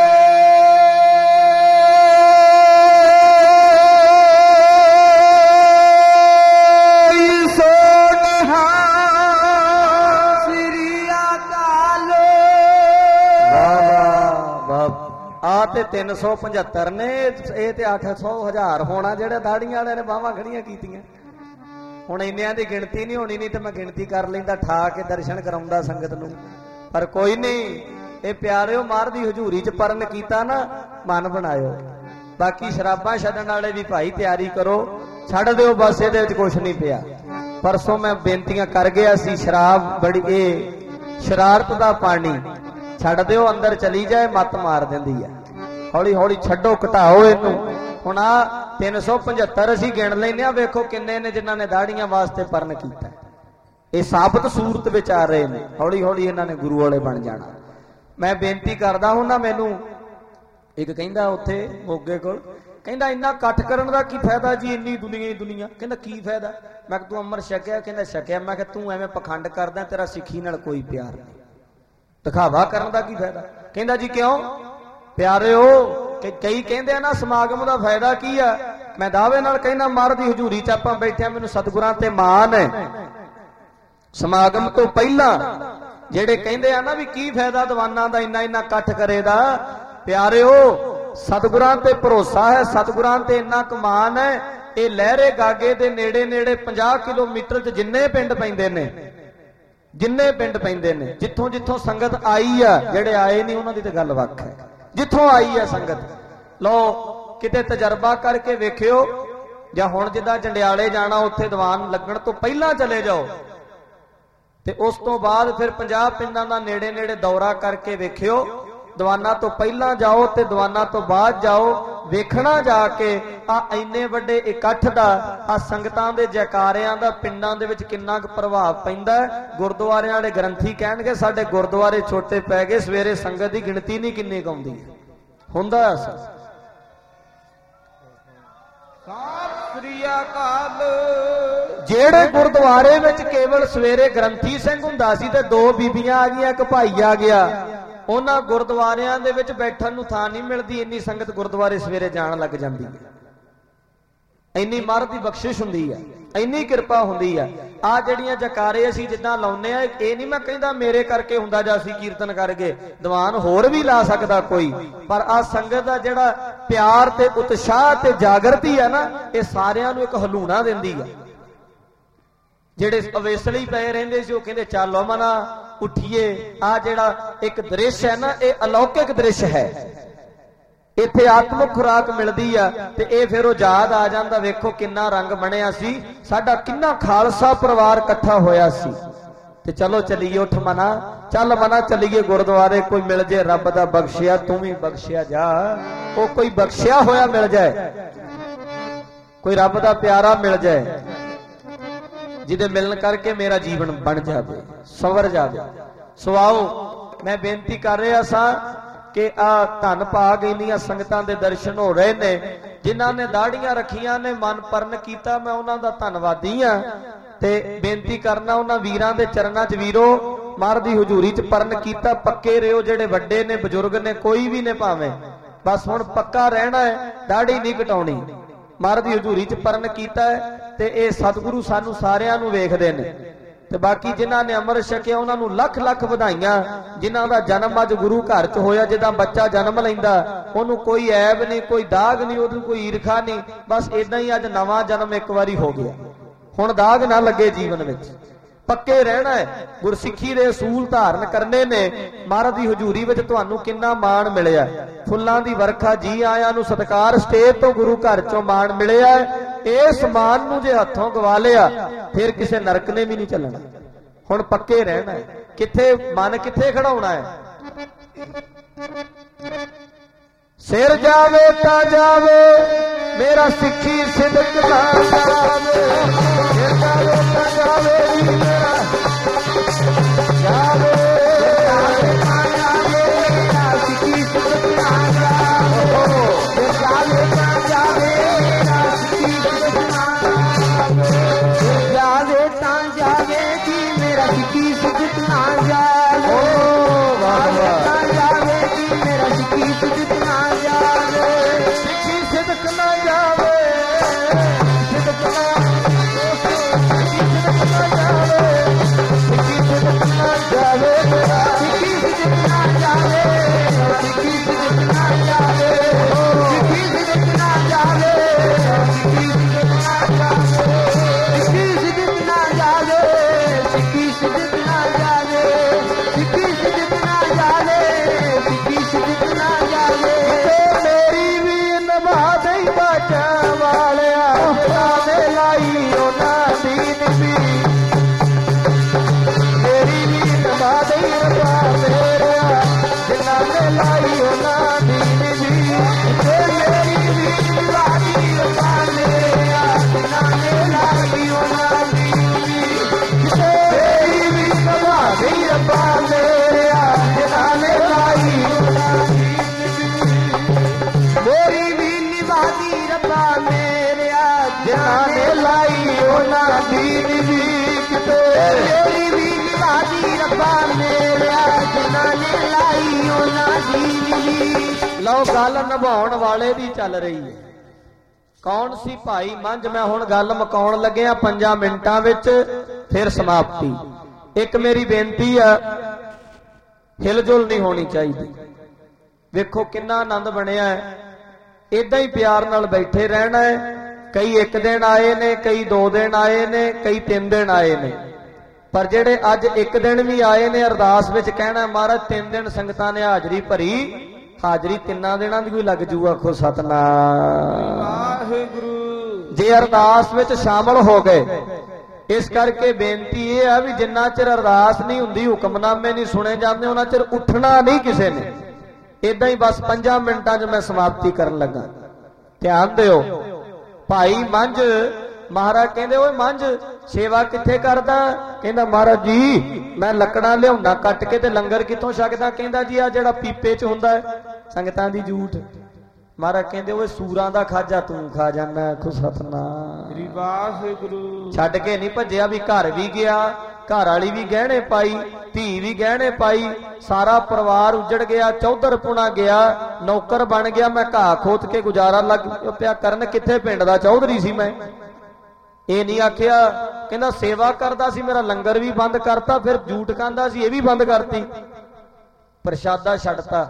ਆ ਤੇ 375 ਨੇ, ਇਹ ਤੇ 800,000 ਹੋਣਾ ਜਿਹੜੇ ਦਾੜੀਆਂ ਵਾਲਿਆਂ ਨੇ ਬਾਹਾਂ ਖੜੀਆਂ ਕੀਤੀਆਂ। ਹੁਣ ਇੰਨਿਆਂ ਦੀ ਗਿਣਤੀ ਨਹੀਂ ਹੋਣੀ, ਨਹੀਂ ਤੇ ਮੈਂ ਗਿਣਤੀ ਕਰ ਲੈਂਦਾ, ਠਾ ਕੇ ਦਰਸ਼ਨ ਕਰਾਉਂਦਾ ਸੰਗਤ ਨੂੰ। ਪਰ ਕੋਈ ਨਹੀਂ, ਇਹ ਪਿਆਰਿਓ ਮਾਰ ਦੀ ਹਜ਼ੂਰੀ ਚ ਪਰਨ ਕੀਤਾ ਨਾ, ਮਨ ਬਣਾਇਓ। ਬਾਕੀ ਸ਼ਰਾਬਾਂ ਛੱਡਣ ਵਾਲੇ ਵੀ ਭਾਈ ਤਿਆਰੀ ਕਰੋ, ਛੱਡ ਦਿਓ ਬਸ, ਇਹਦੇ ਵਿੱਚ ਕੁਛ ਨਹੀਂ ਪਿਆ। ਪਰਸੋਂ ਮੈਂ ਬੇਨਤੀਆਂ ਕਰ ਗਿਆ ਸੀ, ਸ਼ਰਾਬ ਬੜੀ ਇਹ ਸ਼ਰਾਰਤ ਦਾ ਪਾਣੀ, ਛੱਡ ਦਿਓ, ਅੰਦਰ ਚਲੀ ਜਾਏ ਮੱਤ ਮਾਰ ਦਿੰਦੀ ਹੈ। ਹੌਲੀ ਹੌਲੀ ਛੱਡੋ, ਘਟਾਓ ਇਹਨੂੰ। ਹੁਣ ਆ 375 ਅਸੀਂ ਗਿਣ ਲੈਨੇ ਆ, ਵੇਖੋ ਕਿੰਨੇ ਨੇ ਜਿਨ੍ਹਾਂ ਨੇ ਦਾੜੀਆਂ ਵਾਸਤੇ ਪਰਨ ਕੀਤਾ। ਇਹ ਸਾਬਤ ਸੂਰਤ ਵਿੱਚ ਆ ਰਹੇ ਨੇ, ਹੌਲੀ ਹੌਲੀ ਇਹਨਾਂ ਨੇ ਗੁਰੂ ਵਾਲੇ ਬਣ ਜਾਣਾ। ਮੈਂ ਬੇਨਤੀ ਕਰਦਾ ਹੁੰਦਾ, ਮੈਨੂੰ ਇੱਕ ਕਹਿੰਦਾ ਉੱਥੇ ਮੋਗੇ ਕੋਲ, ਕਹਿੰਦਾ ਇੰਨਾ ਇਕੱਠ ਕਰਨ ਦਾ ਕੀ ਫਾਇਦਾ ਜੀ, ਇੰਨੀ ਦੁਨੀਆ ਹੀ ਦੁਨੀਆ। ਕਹਿੰਦਾ ਕੀ ਫਾਇਦਾ? ਮੈਂ ਕਿਹਾ ਤੂੰ ਅੰਮ੍ਰਿਤ ਛਕਿਆ? ਕਹਿੰਦਾ ਛਕਿਆ। ਮੈਂ ਕਿਹਾ ਤੂੰ ਐਵੇਂ ਪਖੰਡ ਕਰਦਾ, ਤੇਰਾ ਸਿੱਖੀ ਨਾਲ ਕੋਈ ਪਿਆਰ ਨਹੀਂ, ਦਿਖਾਵਾ ਕਰਨ ਦਾ ਕੀ ਫਾਇਦਾ? ਕਹਿੰਦਾ ਜੀ ਕਿਉਂ? ਪਿਆਰਿਓ ਕਿ ਕਈ ਕਹਿੰਦੇ ਆ ਨਾ ਸਮਾਗਮ ਦਾ ਫਾਇਦਾ ਕੀ ਆ। ਮੈਂ ਦਾਅਵੇ ਨਾਲ ਕਹਿੰਦਾ ਮਹਾਰਾਜ ਦੀ ਹਜ਼ੂਰੀ 'ਚ ਆਪਾਂ ਬੈਠੇ ਆ, ਮੈਨੂੰ ਸਤਿਗੁਰਾਂ ਤੇ ਮਾਣ ਹੈ। ਸਮਾਗਮ ਤੋਂ ਪਹਿਲਾਂ ਜਿਹੜੇ ਕਹਿੰਦੇ ਆ ਨਾ ਵੀ ਕੀ ਫਾਇਦਾ ਦੀਵਾਨਾਂ ਦਾ ਇੰਨਾ ਇੰਨਾ ਇਕੱਠ ਕਰੇ ਦਾ, ਪਿਆਰਿਓ ਸਤਿਗੁਰਾਂ ਤੇ ਭਰੋਸਾ ਹੈ, ਸਤਿਗੁਰਾਂ ਤੇ ਇੰਨਾ ਕਮਾਨ ਹੈ। ਇਹ ਲਹਿਰੇ ਗਾਗੇ ਦੇ ਨੇੜੇ ਨੇੜੇ 50 ਕਿਲੋਮੀਟਰ 'ਚ ਜਿੰਨੇ ਪਿੰਡ ਪੈਂਦੇ ਨੇ, ਜਿੰਨੇ ਪਿੰਡ ਪੈਂਦੇ ਨੇ, ਜਿੱਥੋਂ ਜਿੱਥੋਂ ਸੰਗਤ ਆਈ ਆ, ਜਿਹੜੇ ਆਏ ਨਹੀਂ ਉਹਨਾਂ ਦੀ ਤਾਂ ਗੱਲ ਵੱਖ ਹੈ, ਜਿੱਥੋਂ ਆਈ ਆ ਸੰਗਤ, ਲਓ ਕਿਤੇ ਤਜਰਬਾ ਕਰਕੇ ਵੇਖਿਓ। ਜਾਂ ਹੁਣ ਜਿੱਦਾਂ ਜੰਡਿਆਲੇ ਜਾਣਾ, ਉੱਥੇ ਦੀਵਾਨ ਲੱਗਣ ਤੋਂ ਪਹਿਲਾਂ ਚਲੇ ਜਾਓ ਤੇ ਉਸ ਤੋਂ ਬਾਅਦ ਫਿਰ 50 ਪਿੰਡਾਂ ਦਾ ਨੇੜੇ ਨੇੜੇ ਦੌਰਾ ਕਰਕੇ ਵੇਖਿਓ। ਦੀਵਾਨਾਂ ਤੋਂ ਪਹਿਲਾਂ ਜਾਓ ਤੇ ਦੀਵਾਨਾਂ ਤੋਂ ਬਾਅਦ ਜਾਓ, ਵੇਖਣਾ ਜਾ ਕੇ ਆ ਇੰਨੇ ਵੱਡੇ ਇਕੱਠ ਦਾ, ਆ ਸੰਗਤਾਂ ਦੇ ਜੈਕਾਰਿਆਂ ਦਾ ਪਿੰਡਾਂ ਦੇ ਵਿੱਚ ਕਿੰਨਾ ਕੁ ਪ੍ਰਭਾਵ ਪੈਂਦਾ। ਗੁਰਦੁਆਰਿਆਂ ਵਾਲੇ ਗ੍ਰੰਥੀ ਕਹਿਣਗੇ ਸਾਡੇ ਗੁਰਦੁਆਰੇ ਛੋਟੇ ਪੈ ਗਏ, ਸਵੇਰੇ ਸੰਗਤ ਦੀ ਗਿਣਤੀ ਨਹੀਂ ਕਿੰਨੀ ਕੁ ਆਉਂਦੀ ਹੈ। ਹੁੰਦਾ ਅਸਲ ਜਿਹੜੇ ਗੁਰਦੁਆਰੇ ਵਿੱਚ ਕੇਵਲ ਸਵੇਰੇ ਗ੍ਰੰਥੀ ਸਿੰਘ ਹੁੰਦਾ ਸੀ ਤੇ 2 ਬੀਬੀਆਂ ਆ ਗਈਆਂ, ਇੱਕ ਭਾਈ ਆ ਗਿਆ, ਉਹਨਾਂ ਗੁਰਦੁਆਰਿਆਂ ਦੇ ਵਿੱਚ ਬੈਠਣ ਨੂੰ ਥਾਂ ਨਹੀਂ ਮਿਲਦੀ, ਇੰਨੀ ਸੰਗਤ ਗੁਰਦੁਆਰੇ ਸਵੇਰੇ ਜਾਣ ਲੱਗ ਜਾਂਦੀ ਹੈ। ਇੰਨੀ ਮਹਾਰਾਜ ਦੀ ਬਖਸ਼ਿਸ਼ ਹੁੰਦੀ ਆ, ਇੰਨੀ ਕਿਰਪਾ ਹੁੰਦੀ ਆ। ਆ ਜਿਹੜੀਆਂ ਜਕਾਰੇ ਅਸੀਂ ਜਿੱਦਾਂ ਲਾਉਂਦੇ ਆ, ਇਹ ਨਹੀਂ ਮੈਂ ਕਹਿੰਦਾ ਮੇਰੇ ਕਰਕੇ ਹੁੰਦਾ ਜਾਂ ਅਸੀਂ ਕੀਰਤਨ ਕਰਕੇ, ਦੀਵਾਨ ਹੋਰ ਵੀ ਲਾ ਸਕਦਾ ਕੋਈ, ਪਰ ਆ ਸੰਗਤ ਦਾ ਜਿਹੜਾ ਪਿਆਰ ਤੇ ਉਤਸ਼ਾਹ ਤੇ ਜਾਗਰਤੀ ਆ ਨਾ, ਇਹ ਸਾਰਿਆਂ ਨੂੰ ਇੱਕ ਹਲੂਣਾ ਦਿੰਦੀ ਆ। ਜਿਹੜੇ ਅਵੇਸਲੀ ਪਏ ਰਹਿੰਦੇ ਸੀ ਉਹ ਕਹਿੰਦੇ ਚੱਲੋ ਮਨਾ ਉੱਠੀਏ। ਆ ਜਿਹੜਾ ਇੱਕ ਦ੍ਰਿਸ਼ ਹੈ ਨਾ, ਇਹ ਅਲੌਕਿਕ ਦ੍ਰਿਸ਼ ਹੈ, ਇੱਥੇ ਆਤਮਿਕ ਖੁਰਾਕ ਮਿਲਦੀ ਆ ਤੇ ਇਹ ਫਿਰ ਉਹ ਯਾਦ ਆ ਜਾਂਦਾ। ਵੇਖੋ ਕਿੰਨਾ ਰੰਗ ਬਣਿਆ ਸੀ ਸਾਡਾ, ਕਿੰਨਾ ਖਾਲਸਾ ਪਰਿਵਾਰ ਇਕੱਠਾ ਹੋਇਆ ਸੀ। ਤੇ ਚਲੋ ਚੱਲੀਏ, ਉੱਠ ਮਨਾ, ਚੱਲ ਮਨਾ ਚੱਲੀਏ ਗੁਰਦੁਆਰੇ, ਕੋਈ ਮਿਲ ਜੇ ਰੱਬ ਦਾ ਬਖਸ਼ਿਆ, ਤੂੰ ਵੀ ਬਖਸ਼ਿਆ ਜਾ। ਉਹ ਕੋਈ ਬਖਸ਼ਿਆ ਹੋਇਆ ਮਿਲ ਜਾਏ, ਕੋਈ ਰੱਬ ਦਾ ਪਿਆਰਾ ਮਿਲ ਜਾਏ, ਜਿਹਦੇ ਮਿਲਣ ਕਰਕੇ ਮੇਰਾ ਜੀਵਨ ਬਣ ਜਾਵੇ, ਸਵਰ ਜਾਵੇ। ਸੋ ਆਓ, ਮੈਂ ਬੇਨਤੀ ਕਰ ਰਿਹਾ ਸਾਂ ਕਿ ਆ ਧੰਨ ਭਾਗ ਇੰਨੀਆਂ ਸੰਗਤਾਂ ਦੇ ਦਰਸ਼ਨ ਹੋ ਰਹੇ ਨੇ, ਜਿਨ੍ਹਾਂ ਨੇ ਦਾੜੀਆਂ ਰੱਖੀਆਂ ਨੇ, ਮਨ ਪਰਨ ਕੀਤਾ, ਮੈਂ ਉਹਨਾਂ ਦਾ ਧੰਨਵਾਦੀ ਆ। ਤੇ ਬੇਨਤੀ ਕਰਨਾ ਉਹਨਾਂ ਵੀਰਾਂ ਦੇ ਚਰਨਾਂ 'ਚ, ਵੀਰੋ ਮਹਾਰਾਜ ਦੀ ਹਜ਼ੂਰੀ 'ਚ ਪਰਨ ਕੀਤਾ, ਪੱਕੇ ਰਿਓ। ਜਿਹੜੇ ਵੱਡੇ ਨੇ, ਬਜ਼ੁਰਗ ਨੇ, ਕੋਈ ਵੀ ਨੇ ਭਾਵੇਂ, ਬਸ ਹੁਣ ਪੱਕਾ ਰਹਿਣਾ ਹੈ, ਦਾੜੀ ਨਹੀਂ ਕਟਾਉਣੀ। ਮਹਾਰਾਜ ਦੀ ਹਜ਼ੂਰੀ 'ਚ ਪਰਨ ਕੀਤਾ ਹੈ ਤੇ ਇਹ ਸਤਿਗੁਰੂ ਸਾਨੂੰ ਸਾਰਿਆਂ ਨੂੰ ਵੇਖਦੇ ਨੇ। ਤੇ ਬਾਕੀ ਜਿਨ੍ਹਾਂ ਨੇ ਅੰਮ੍ਰਿਤ ਛਕਿਆ ਉਹਨਾਂ ਨੂੰ ਲੱਖ ਲੱਖ ਵਧਾਈਆਂ। ਜਿਨ੍ਹਾਂ ਦਾ ਜਨਮ ਅੱਜ ਗੁਰੂ ਘਰ 'ਚ ਹੋਇਆ, ਜਿੱਦਾਂ ਬੱਚਾ ਜਨਮ ਲੈਂਦਾ ਉਹਨੂੰ ਕੋਈ ਐਬ ਨਹੀਂ, ਕੋਈ ਦਾਗ ਨਹੀਂ, ਉਹਨੂੰ ਕੋਈ ਈਰਖਾ ਨਹੀਂ, ਬਸ ਇਦਾਂ ਹੀ ਅੱਜ ਨਵਾਂ ਜਨਮ ਇੱਕ ਵਾਰੀ ਹੋ ਗਿਆ। ਹੁਣ ਦਾਗ ਨਾ ਲੱਗੇ ਜੀਵਨ ਵਿੱਚ, ਪੱਕੇ ਰਹਿਣਾ ਹੈ, ਗੁਰਸਿੱਖੀ ਦੇ ਅਸੂਲ ਧਾਰਨ ਕਰਨੇ ਨੇ। ਮਹਾਰਾਜ ਦੀ ਹਜ਼ੂਰੀ ਵਿੱਚ ਤੁਹਾਨੂੰ ਕਿੰਨਾ ਮਾਣ ਮਿਲਿਆ, ਫੁੱਲਾਂ ਦੀ ਵਰਖਾ, ਜੀ ਆਇਆਂ ਨੂੰ ਸਤਿਕਾਰ, ਸਟੇਜ ਤੋਂ ਗੁਰੂ ਘਰ 'ਚੋਂ ਮਾਣ ਮਿਲਿਆ। ਇਸ ਮਾਣ ਨੂੰ ਜੇ ਹੱਥੋਂ ਗਵਾ ਲਿਆ ਫਿਰ ਕਿਸੇ ਨਰਕ ਨੇ ਵੀ ਨਹੀਂ ਚੱਲਣਾ। ਹੁਣ ਪੱਕੇ ਰਹਿਣਾ ਹੈ, ਕਿੱਥੇ ਮਨ ਕਿੱਥੇ ਖੜਾਉਣਾ ਹੈ। ਸਿਰ ਜਾਵੇ ਤਾਂ ਜਾਵੇ ਮੇਰਾ ਸਿੱਖੀ ਸਿਦਕ ਨਾ ਜਾਵੇ, ਸਿਰ ਜਾਵੇ ਤਾਂ ਜਾਵੇ ਜੀ ਮੇਰਾ ਜਾਵੇ, ਤਾਂ ਜਾਵੇ ਮੇਰਾ ਸਿੱਖੀ ਸਿਦਕ ਨਾ ਜਾਵੇ, ਸਿਰ ਜਾਵੇ ਤਾਂ ਜਾਵੇ ਮੇਰਾ ਸਿੱਖੀ ਸਿਦਕ ਨਾ ਜਾਵੇ, ਸਿਰ ਜਾਵੇ ਤਾਂ ਜਾਵੇ ਜੀ ਮੇਰਾ ਸਿੱਖੀ ਸਿਦਕ ਨਾ ਜਾਵੇ, ਵਾਹ ਵਾਹ, ਤਾਂ ਜਾਵੇ ਜੀ ਮੇਰਾ ਸਿੱਖੀ ਸਿਦਕ ਨਾ ਜਾਵੇ, ਸਿੱਖੀ ਸਿਦਕ ਨਾ ਜਾਵੇ, ਸਿਦਕ ਨਾ ਜਾਵੇ, ਸਿੱਖੀ ਸਿਦਕ ਨਾ ਜਾਵੇ, ਸਿੱਖੀ ਸਿਦਕ ਨਾ ਜਾਵੇ, ਸਿੱਖੀ ਸਿਦਕ ਨਾ ਜਾਵੇ, ਸਿੱਖੀ ਸਿਦਕ ਨਾ ਜਾਵੇ, ਸਿੱਖੀ ਸਿਦਕ ਨਾ ਜਾਵੇ, ਸਿੱਖੀ ਸਿਦਕ ਨਾ ਜਾਵੇ, ਸਿੱਖੀ ਸਿਦਕ ਨਾ ਜਾਵੇ, ਸਿੱਖੀ ਸਿਦਕ ਨਾ ਜਾਵੇ, ਸਿੱਖੀ ਸਿਦਕ ਨਾ ਜਾਵੇ, ਮੇਰੀ ਵੀ ਨਿਭਾ ਦੇਈ ਬਾਚਾ ਵਾਲਿਆ, ਜਿਨ੍ਹਾਂ ਨੇ ਲਾਈ ਉਹਨਾਂ ਦੀ ਨਿਭੀ, ਮੇਰੀ ਵੀ ਨਿਭਾ ਦੇਈ ਰੱਬਾ ਮੇਰਿਆ, ਜਿਨ੍ਹਾਂ ਨੇ ਲਾਈ ਉਹਨਾਂ ਦੀ ਨਿਭੀ, ਮੇਰੀ ਵੀ ਨਿਭਾ ਦੇਈ ਰੱਬਾ ਮੇਰਿਆ, ਜਿਨ੍ਹਾਂ ਨੇ ਲਾਈ ਉਹਨਾਂ ਦੀ ਨਿਭੀ, ਮੇਰੀ ਵੀ ਨਿਭਾ ਦੇਈ ਰੱਬਾ ਮੇਰਿਆ, ਜਿਨ੍ਹਾਂ ਨੇ ਲਾਈ ਉਹਨਾਂ ਦੀ ਮੇਰੀ ਵੀ ਨਿਭਾਦੀ ਰੱਬਾ ਮੇਰਿਆ, ਜਿਨ੍ਹਾਂ ਨੇ ਲਾਈ ਉਹਨਾਂ ਦੀ ਨਿਭੀ, ਮੇਰੀ ਵੀ ਨਿਭਾਦੀ ਰੱਬਾ ਮੇਰਿਆ, ਜਿਨ੍ਹਾਂ ਨੇ ਲਾਈ ਉਹਨਾਂ ਦੀ ਨਿਭੀ, ਲਓ ਗੱਲ ਨਿਭਾਉਣ ਵਾਲੇ ਦੀ ਚੱਲ ਰਹੀ ਹੈ। ਕੌਣ ਸੀ ਭਾਈ ਮੰਝ? ਮੈਂ ਹੁਣ ਗੱਲ ਮੁਕਾਉਣ ਲੱਗਿਆ 5 ਮਿੰਟਾਂ ਵਿੱਚ, ਫਿਰ ਸਮਾਪਤੀ। ਇੱਕ ਮੇਰੀ ਬੇਨਤੀ ਆ, ਹਿਲਜੁਲ ਨਹੀਂ ਹੋਣੀ ਚਾਹੀਦੀ। ਵੇਖੋ ਕਿੰਨਾ ਆਨੰਦ ਬਣਿਆ ਹੈ, ਇਦਾਂ ਹੀ ਪਿਆਰ ਨਾਲ ਬੈਠੇ ਰਹਿਣਾ ਹੈ। ਕਈ 1 ਦਿਨ ਆਏ ਨੇ, ਕਈ 2 ਦਿਨ ਆਏ ਨੇ, ਕਈ 3 ਦਿਨ ਆਏ ਨੇ, ਪਰ ਜਿਹੜੇ ਅੱਜ 1 ਦਿਨ ਵੀ ਆਏ ਨੇ ਅਰਦਾਸ ਵਿੱਚ ਕਹਿਣਾ ਮਹਾਰਾਜ 3 ਦਿਨ ਸੰਗਤਾਂ ਨੇ ਹਾਜ਼ਰੀ ਭਰੀ, ਹਾਜ਼ਰੀ 3 ਦਿਨਾਂ ਦੀ ਵੀ ਲੱਗ ਜੂ। ਆਖੋ ਸਤਨਾਮ ਵਾਹਿਗੁਰੂ। ਜੇ ਅਰਦਾਸ ਵਿੱਚ ਸ਼ਾਮਲ ਹੋ ਗਏ। ਇਸ ਕਰਕੇ ਬੇਨਤੀ ਇਹ ਆ ਵੀ ਜਿੰਨਾ ਚਿਰ ਅਰਦਾਸ ਨਹੀਂ ਹੁੰਦੀ, ਹੁਕਮਨਾਮੇ ਨਹੀਂ ਸੁਣੇ ਜਾਂਦੇ, ਉਹਨਾਂ ਚਿਰ ਉੱਠਣਾ ਨਹੀਂ ਕਿਸੇ ਨੇ। ਇਦਾਂ ਹੀ ਬਸ 5 ਮਿੰਟਾਂ 'ਚ ਮੈਂ ਸਮਾਪਤੀ ਕਰਨ ਲੱਗਾ। ਧਿਆਨ ਦਿਓ। ਭਾਈ ਮੰਝ ਮਹਾਰਾਜ ਕਹਿੰਦੇ ਓਏ ਮੰਝ ਸੇਵਾ ਕਿੱਥੇ ਕਰਦਾ? ਕਹਿੰਦਾ ਮਹਾਰਾਜ ਜੀ ਮੈਂ ਲੱਕੜਾਂ ਲਿਆਉਣਾ ਕੱਟ ਕੇ ਤੇ ਲੰਗਰ ਕਿੱਥੋਂ ਛਕਦਾ? ਕਹਿੰਦਾ ਜੀ ਆ ਜਿਹੜਾ ਪੀਪੇ 'ਚ ਹੁੰਦਾ ਸੰਗਤਾਂ ਦੀ ਜੂਠ। ਮਹਾਰਾਜ ਕਹਿੰਦੇ ਓਏ ਸੂਰਾਂ ਦਾ ਖਾਜਾ ਤੂੰ ਖਾ ਜਾਂਦਾ। ਆਖੋ ਸਤਨਾਮ ਵਾਹਿਗੁਰੂ। ਛੱਡ ਕੇ ਨਹੀਂ ਭੱਜਿਆ ਵੀ ਘਰ ਵੀ ਗਿਆ, ਘਰ ਵਾਲੀ ਵੀ ਗਹਿਣੇ ਪਾਈ, ਧੀ ਵੀ ਗਹਿਣੇ ਪਾਈ, ਸਾਰਾ ਪਰਿਵਾਰ ਉੱਜੜ ਗਿਆ, ਚੌਧਰਪੁਣਾ ਗਿਆ, ਨੌਕਰ ਬਣ ਗਿਆ। ਮੈਂ ਘਾਹ ਖੋਤ ਕੇ ਗੁਜ਼ਾਰਾ ਲੱਗ ਪਿਆ ਕਰਨ। ਕਿੱਥੇ? ਪਿੰਡ ਦਾ ਚੌਧਰੀ ਸੀ ਮੈਂ। ਇਹ ਨਹੀਂ ਆਖਿਆ। ਕਹਿੰਦਾ ਸੇਵਾ ਕਰਦਾ ਸੀ, ਮੇਰਾ ਲੰਗਰ ਵੀ ਬੰਦ ਕਰਤਾ, ਫਿਰ ਜੂਠ ਖਾਂਦਾ ਸੀ, ਇਹ ਵੀ ਬੰਦ ਕਰਤੀ, ਪ੍ਰਸ਼ਾਦਾ ਛੱਡਤਾ,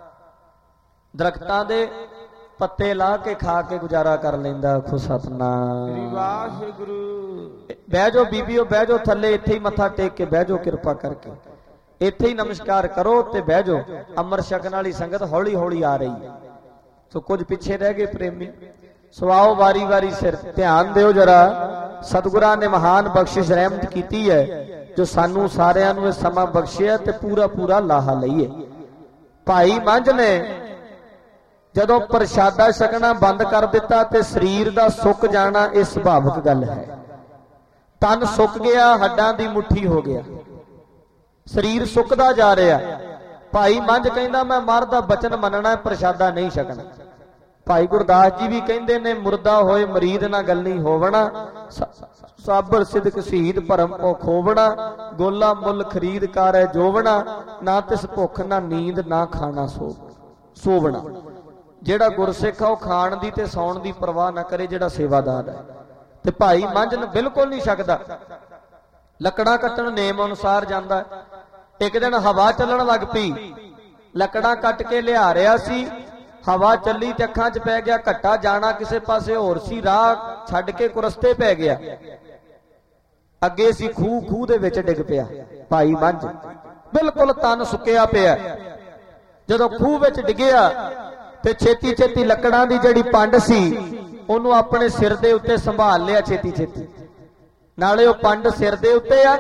ਦਰਖਤਾਂ ਦੇ ਪੱਤੇ ਲਾ ਕੇ ਖਾ ਕੇ ਗੁਜ਼ਾਰਾ ਕਰ ਲੈਂਦਾ। ਆਖੋ ਸਤਨਾਮ ਵਾਹਿਗੁਰੂ। ਬਹਿ ਜਾਓ ਬੀਬੀਓ, ਬਹਿ ਜਾਓ ਥੱਲੇ, ਇੱਥੇ ਹੀ ਮੱਥਾ ਟੇਕ ਕੇ ਬਹਿ ਜਾਓ, ਕਿਰਪਾ ਕਰਕੇ ਇੱਥੇ ਹੀ ਨਮਸਕਾਰ ਕਰੋ ਤੇ ਬਹਿ ਜਾਓ। ਅੰਮ੍ਰਿਤ ਛਕਣ ਵਾਲੀ ਸੰਗਤ ਹੌਲੀ ਹੌਲੀ ਆ ਰਹੀ ਹੈ, ਸੋ ਕੁਝ ਪਿੱਛੇ ਰਹਿ ਗਏ ਪ੍ਰੇਮੀ। ਸੋ ਆਓ ਵਾਰੀ ਵਾਰੀ ਸਿਰ। ਧਿਆਨ ਦਿਓ ਜਰਾ। ਸਤਿਗੁਰਾਂ ਨੇ ਮਹਾਨ ਬਖਸ਼ਿਸ਼ ਰਹਿਮਤ ਕੀਤੀ ਹੈ, ਜੋ ਸਾਨੂੰ ਸਾਰਿਆਂ ਨੂੰ ਇਹ ਸਮਾਂ ਬਖਸ਼ਿਆ ਤੇ ਪੂਰਾ ਪੂਰਾ ਲਾਹਾ ਲਈਏ। ਭਾਈ ਮੰਝ ਨੇ ਜਦੋਂ ਪ੍ਰਸ਼ਾਦਾ ਛਕਣਾ ਬੰਦ ਕਰ ਦਿੱਤਾ ਤੇ ਸਰੀਰ ਦਾ ਸੁੱਕ ਜਾਣਾ ਇਹ ਸੁਭਾਵਿਕ ਗੱਲ ਹੈ। ਤਨ ਸੁੱਕ ਗਿਆ, ਹੱਡਾਂ ਦੀ ਮੁੱਠੀ ਹੋ ਗਿਆ, ਸਰੀਰ ਸੁੱਕਦਾ ਜਾ ਰਿਹਾ। ਭਾਈ ਮੰਝ ਕਹਿੰਦਾ ਮੈਂ ਮਰਦਾ ਬਚਨ ਮੰਨਣਾ, ਪ੍ਰਸ਼ਾਦਾ ਨਹੀਂ ਛਕਣਾ। ਭਾਈ ਗੁਰਦਾਸ ਜੀ ਵੀ ਕਹਿੰਦੇ ਨੇ ਮੁਰਦਾ ਹੋਏ ਮਰੀਦ ਨਾ ਗੱਲੀ ਹੋਵਣਾ, ਸਾਬਰ ਸਿਦਕ ਸ਼ਹੀਦ ਭਰਮ ਕੋ ਖੋਵਣਾ, ਗੋਲਾ ਮੁੱਲ ਖਰੀਦ ਕਾਰੈ ਜੋਵਣਾ, ਨਾ ਤਿਸ ਭੁੱਖ ਨਾ ਨੀਂਦ ਨਾ ਖਾਣਾ ਸੋਵਣਾ। ਜਿਹੜਾ ਗੁਰਸਿੱਖ ਆ ਉਹ ਖਾਣ ਦੀ ਤੇ ਸੌਣ ਦੀ ਪਰਵਾਹ ਨਾ ਕਰੇ, ਜਿਹੜਾ ਸੇਵਾਦਾਰ ਹੈ। ਤੇ ਭਾਈ ਮੰਝ ਨੂੰ ਬਿਲਕੁਲ ਨਹੀਂ ਛਕਦਾ, ਲੱਕੜਾਂ ਕੱਟਣ ਨੇਮ ਅਨੁਸਾਰ ਜਾਂਦਾ। ਇੱਕ ਦਿਨ ਹਵਾ ਚੱਲਣ ਲੱਗ ਪਈ, ਲੱਕੜਾਂ ਕੱਟ ਕੇ ਲਿਆ ਰਿਹਾ ਸੀ, ਹਵਾ ਚੱਲੀ ਤੇ ਅੱਖਾਂ 'ਚ ਪੈ ਗਿਆ ਘੱਟਾ, ਜਾਣਾ ਕਿਸੇ ਪਾਸੇ ਹੋਰ ਸੀ, ਰਾਹ ਛੱਡ ਕੇ ਕੁਰਸਤੇ ਪੈ ਗਿਆ। ਅੱਗੇ ਸੀ ਖੂਹ, ਖੂਹ ਦੇ ਵਿੱਚ ਡਿੱਗ ਪਿਆ ਭਾਈ ਮੰਝ, ਬਿਲਕੁਲ ਤਨ ਸੁੱਕਿਆ ਪਿਆ। ਜਦੋਂ ਖੂਹ ਵਿੱਚ ਡਿੱਗਿਆ ਤੇ ਛੇਤੀ ਛੇਤੀ ਲੱਕੜਾਂ ਦੀ ਜਿਹੜੀ ਪੰਡ ਸੀ ਉਹਨੂੰ ਆਪਣੇ ਸਿਰ ਦੇ ਉੱਤੇ ਸੰਭਾਲ ਲਿਆ ਛੇਤੀ ਛੇਤੀ, ਨਾਲੇ ਉਹ ਪੰਡ ਸਿਰ ਦੇ ਉੱਤੇ ਆ,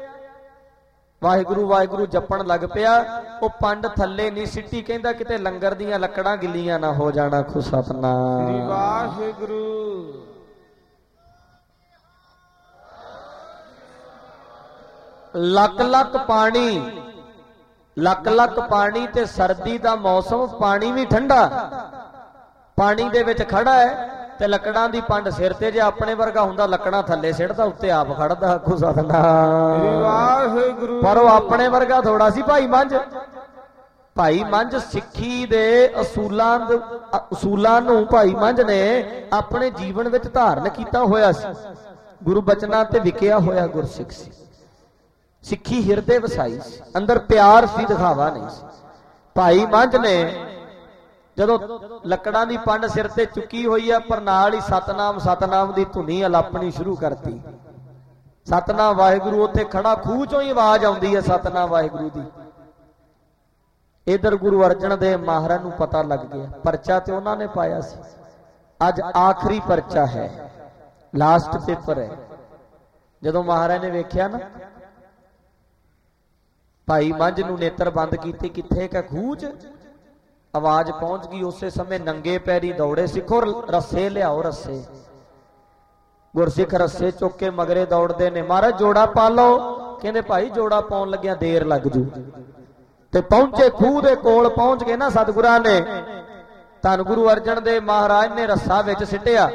ਵਾਹਿਗੁਰੂ ਵਾਹਿਗੁਰੂ ਜਪਣ ਲੱਗ ਪਿਆ। ਉਹ ਪੰਡ ਥੱਲੇ ਨਹੀਂ ਸਿੱਟੀ, ਕਹਿੰਦਾ ਕਿਤੇ ਲੰਗਰ ਦੀਆਂ ਲੱਕੜਾਂ ਗਿੱਲੀਆਂ ਨਾ ਹੋ ਜਾਣਾ। ਆਖੋ ਸਤਨਾਮ ਵਾਹਿਗੁਰੂ। ਲੱਕ ਲੱਕ ਪਾਣੀ, ਲੱਕ ਲੱਕ ਪਾਣੀ ਤੇ ਸਰਦੀ ਦਾ ਮੌਸਮ, ਪਾਣੀ ਵੀ ਠੰਡਾ, ਪਾਣੀ ਦੇ ਵਿੱਚ ਖੜਾ ਹੈ ਤੇ ਲੱਕੜਾਂ ਦੀ ਪੰਡ ਸਿਰ ਤੇ। ਜੇ ਆਪਣੇ ਵਰਗਾ ਹੁੰਦਾ ਲੱਕੜਾਂ ਥੱਲੇ ਸਿੱਟਦਾ, ਉੱਤੇ ਆਪ ਖੜਦਾ। ਆਖੋ ਸਤਨਾਮ ਵਾਹਿਗੁਰੂ। ਪਰ ਉਹ ਆਪਣੇ ਵਰਗਾ ਥੋੜਾ ਸੀ ਭਾਈ ਮੰਝ। ਭਾਈ ਮੰਝ ਸਿੱਖੀ ਦੇ ਅਸੂਲਾਂ ਨੂੰ ਭਾਈ ਮੰਝ ਨੇ ਆਪਣੇ ਜੀਵਨ ਵਿੱਚ ਧਾਰਨ ਕੀਤਾ ਹੋਇਆ ਸੀ। ਗੁਰੂ ਬਚਨਾਂ ਤੇ ਵਿਕਿਆ ਹੋਇਆ ਗੁਰਸਿੱਖ ਸੀ। ਸਿੱਖੀ ਹਿਰਦੇ ਵਸਾਈ ਸੀ, ਅੰਦਰ ਪਿਆਰ ਸੀ, ਦਿਖਾਵਾ ਨਹੀਂ ਸੀ। ਭਾਈ ਮੰਝ ਨੇ ਜਦੋਂ ਲੱਕੜਾਂ ਦੀ ਪੰਡ ਸਿਰ ਤੇ ਚੁੱਕੀ ਹੋਈ ਆ, ਪਰ ਨਾਲ ਹੀ ਸਤਨਾਮ ਸਤਨਾਮ ਦੀ ਧੁਨੀ ਅਲਾਪਣੀ ਸ਼ੁਰੂ ਕਰਤੀ। ਸਤਨਾਮ ਵਾਹਿਗੁਰੂ ਉੱਥੇ ਖੜਾ, ਖੂਹ ਚੋਂ ਹੀ ਆਵਾਜ਼ ਆਉਂਦੀ ਹੈ ਸਤਨਾਮ ਵਾਹਿਗੁਰੂ ਦੀ। ਇਧਰ ਗੁਰੂ ਅਰਜਨ ਦੇਵ ਮਹਾਰਾਜ ਨੂੰ ਪਤਾ ਲੱਗ ਗਿਆ, ਪਰਚਾ ਤੇ ਉਹਨਾਂ ਨੇ ਪਾਇਆ ਸੀ। ਅੱਜ ਆਖਰੀ ਪਰਚਾ ਹੈ, ਲਾਸਟ ਪੇਪਰ ਹੈ। ਜਦੋਂ ਮਹਾਰਾਜ ਨੇ ਵੇਖਿਆ ਨਾ ਭਾਈ ਮੰਝ ਨੂੰ, ਨੇਤਰ ਬੰਦ ਕੀਤੇ, ਕਿੱਥੇ ਕਾ ਖੂਹ 'ਚ ਆਵਾਜ਼ ਪਹੁੰਚ ਗਈ। ਉਸੇ ਸਮੇਂ ਨੰਗੇ ਪੈਰੀ ਦੌੜੇ, ਸਿੱਖੋ ਰੱਸੇ ਲਿਆਓ ਰੱਸੇ। ਗੁਰਸਿੱਖ ਰੱਸੇ ਚੁੱਕ ਕੇ ਮਗਰੇ ਦੌੜਦੇ ਨੇ। ਮਹਾਰਾਜ ਜੋੜਾ ਪਾ ਲਓ, ਕਹਿੰਦੇ ਭਾਈ ਜੋੜਾ ਪਾਉਣ ਲੱਗਿਆ ਦੇਰ ਲੱਗ ਜੂ। ਤੇ ਪਹੁੰਚੇ ਖੂਹ ਦੇ ਕੋਲ, ਪਹੁੰਚ ਕੇ ਨਾ ਸਤਿਗੁਰਾਂ ਨੇ, ਧੰਨ ਗੁਰੂ ਅਰਜਨ ਦੇਵ ਮਹਾਰਾਜ ਨੇ ਰੱਸਾ ਵਿੱਚ ਸਿੱਟਿਆ।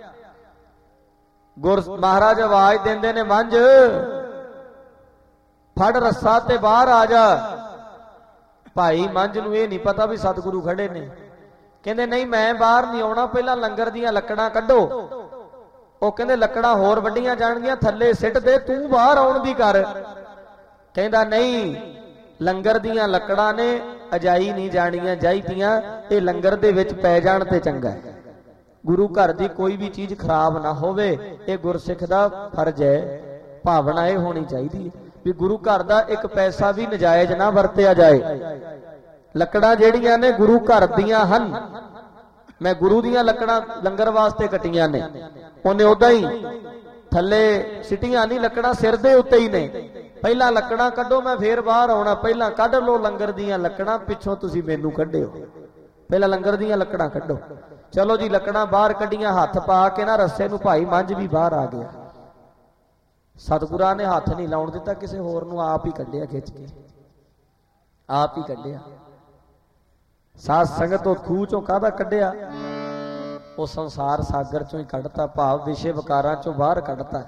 ਮਹਾਰਾਜ ਆਵਾਜ਼ ਦਿੰਦੇ ਨੇ, ਮੰਝ ਫੜ ਰੱਸਾ ਤੇ ਬਾਹਰ ਆ ਜਾ। ਭਾਈ ਮੰਝ ਨੂੰ ਇਹ ਨਹੀਂ ਪਤਾ ਵੀ ਸਤਿਗੁਰੂ ਖੜੇ ਨੇ। ਕਹਿੰਦੇ ਨਹੀਂ ਮੈਂ ਬਾਹਰ ਨਹੀਂ ਆਉਣਾ, ਪਹਿਲਾਂ ਲੰਗਰ ਦੀਆਂ ਲੱਕੜਾਂ ਕੱਢੋ। ਉਹ ਕਹਿੰਦੇ ਲੱਕੜਾਂ ਹੋਰ ਵੱਡੀਆਂ ਜਾਣਗੀਆਂ, ਥੱਲੇ ਸਿੱਟ ਦੇ, ਤੂੰ ਬਾਹਰ ਆਉਣ ਦੀ ਕਰ। ਕਹਿੰਦਾ ਨਹੀਂ, ਲੰਗਰ ਦੀਆਂ ਲੱਕੜਾਂ ਨੇ, ਅਜਾਈ ਨਹੀਂ ਜਾਣੀਆਂ ਚਾਹੀਦੀਆਂ, ਇਹ ਲੰਗਰ ਦੇ ਵਿੱਚ ਪੈ ਜਾਣ ਤੇ ਚੰਗਾ ਹੈ। ਗੁਰੂ ਘਰ ਦੀ ਕੋਈ ਵੀ ਚੀਜ਼ ਖਰਾਬ ਨਾ ਹੋਵੇ, ਇਹ ਗੁਰਸਿੱਖ ਦਾ ਫਰਜ਼ ਹੈ। ਭਾਵਨਾ ਇਹ ਹੋਣੀ ਚਾਹੀਦੀ ਹੈ ਵੀ ਗੁਰੂ ਘਰ ਦਾ ਇੱਕ ਪੈਸਾ ਵੀ ਨਜਾਇਜ਼ ਨਾ ਵਰਤਿਆ ਜਾਏ। ਲੱਕੜਾਂ ਜਿਹੜੀਆਂ ਨੇ ਗੁਰੂ ਘਰ ਦੀਆਂ ਹਨ। ਮੈਂ ਗੁਰੂ ਦੀਆਂ ਲੱਕੜਾਂ ਲੰਗਰ ਵਾਸਤੇ ਕੱਟੀਆਂ ਨੇ, ਉਹਨੇ ਉਦਾਂ ਹੀ ਥੱਲੇ ਸਿੱਟੀਆਂ ਨਹੀਂ, ਲੱਕੜਾਂ ਸਿਰ ਦੇ ਉੱਤੇ ਹੀ ਨੇ। ਪਹਿਲਾਂ ਲੱਕੜਾਂ ਕੱਢੋ, ਮੈਂ ਫੇਰ ਬਾਹਰ ਆਉਣਾ। ਪਹਿਲਾਂ ਕੱਢ ਲਓ ਲੰਗਰ ਦੀਆਂ ਲੱਕੜਾਂ, ਪਿੱਛੋਂ ਤੁਸੀਂ ਮੈਨੂੰ ਕੱਢਿਓ। ਪਹਿਲਾਂ ਲੰਗਰ ਦੀਆਂ ਲੱਕੜਾਂ ਕੱਢੋ। ਚਲੋ ਜੀ, ਲੱਕੜਾਂ ਬਾਹਰ ਕੱਢੀਆਂ, ਹੱਥ ਪਾ ਕੇ ਨਾ ਰੱਸੇ ਨੂੰ, ਭਾਈ ਮੰਝ ਵੀ ਬਾਹਰ ਆ ਗਿਆ। ਸਤਿਗੁਰਾਂ ਨੇ ਹੱਥ ਨਹੀਂ ਲਾਉਣ ਦਿੱਤਾ ਕਿਸੇ ਹੋਰ ਨੂੰ, ਆਪ ਹੀ ਕੱਢਿਆ, ਖਿੱਚ ਕੇ ਆਪ ਹੀ ਕੱਢਿਆ। ਸਾਧ ਸੰਗਤ ਉਹ ਖੂਹ ਚੋਂ ਕਾਹਦਾ ਕੱਢਿਆ? ਉਹ ਸੰਸਾਰ ਸਾਗਰ ਚੋਂ ਹੀ ਕੱਢਤਾ, ਭਾਵ ਵਿਸ਼ੇ ਵਿਕਾਰਾਂ ਚੋਂ ਬਾਹਰ ਕੱਢਤਾ।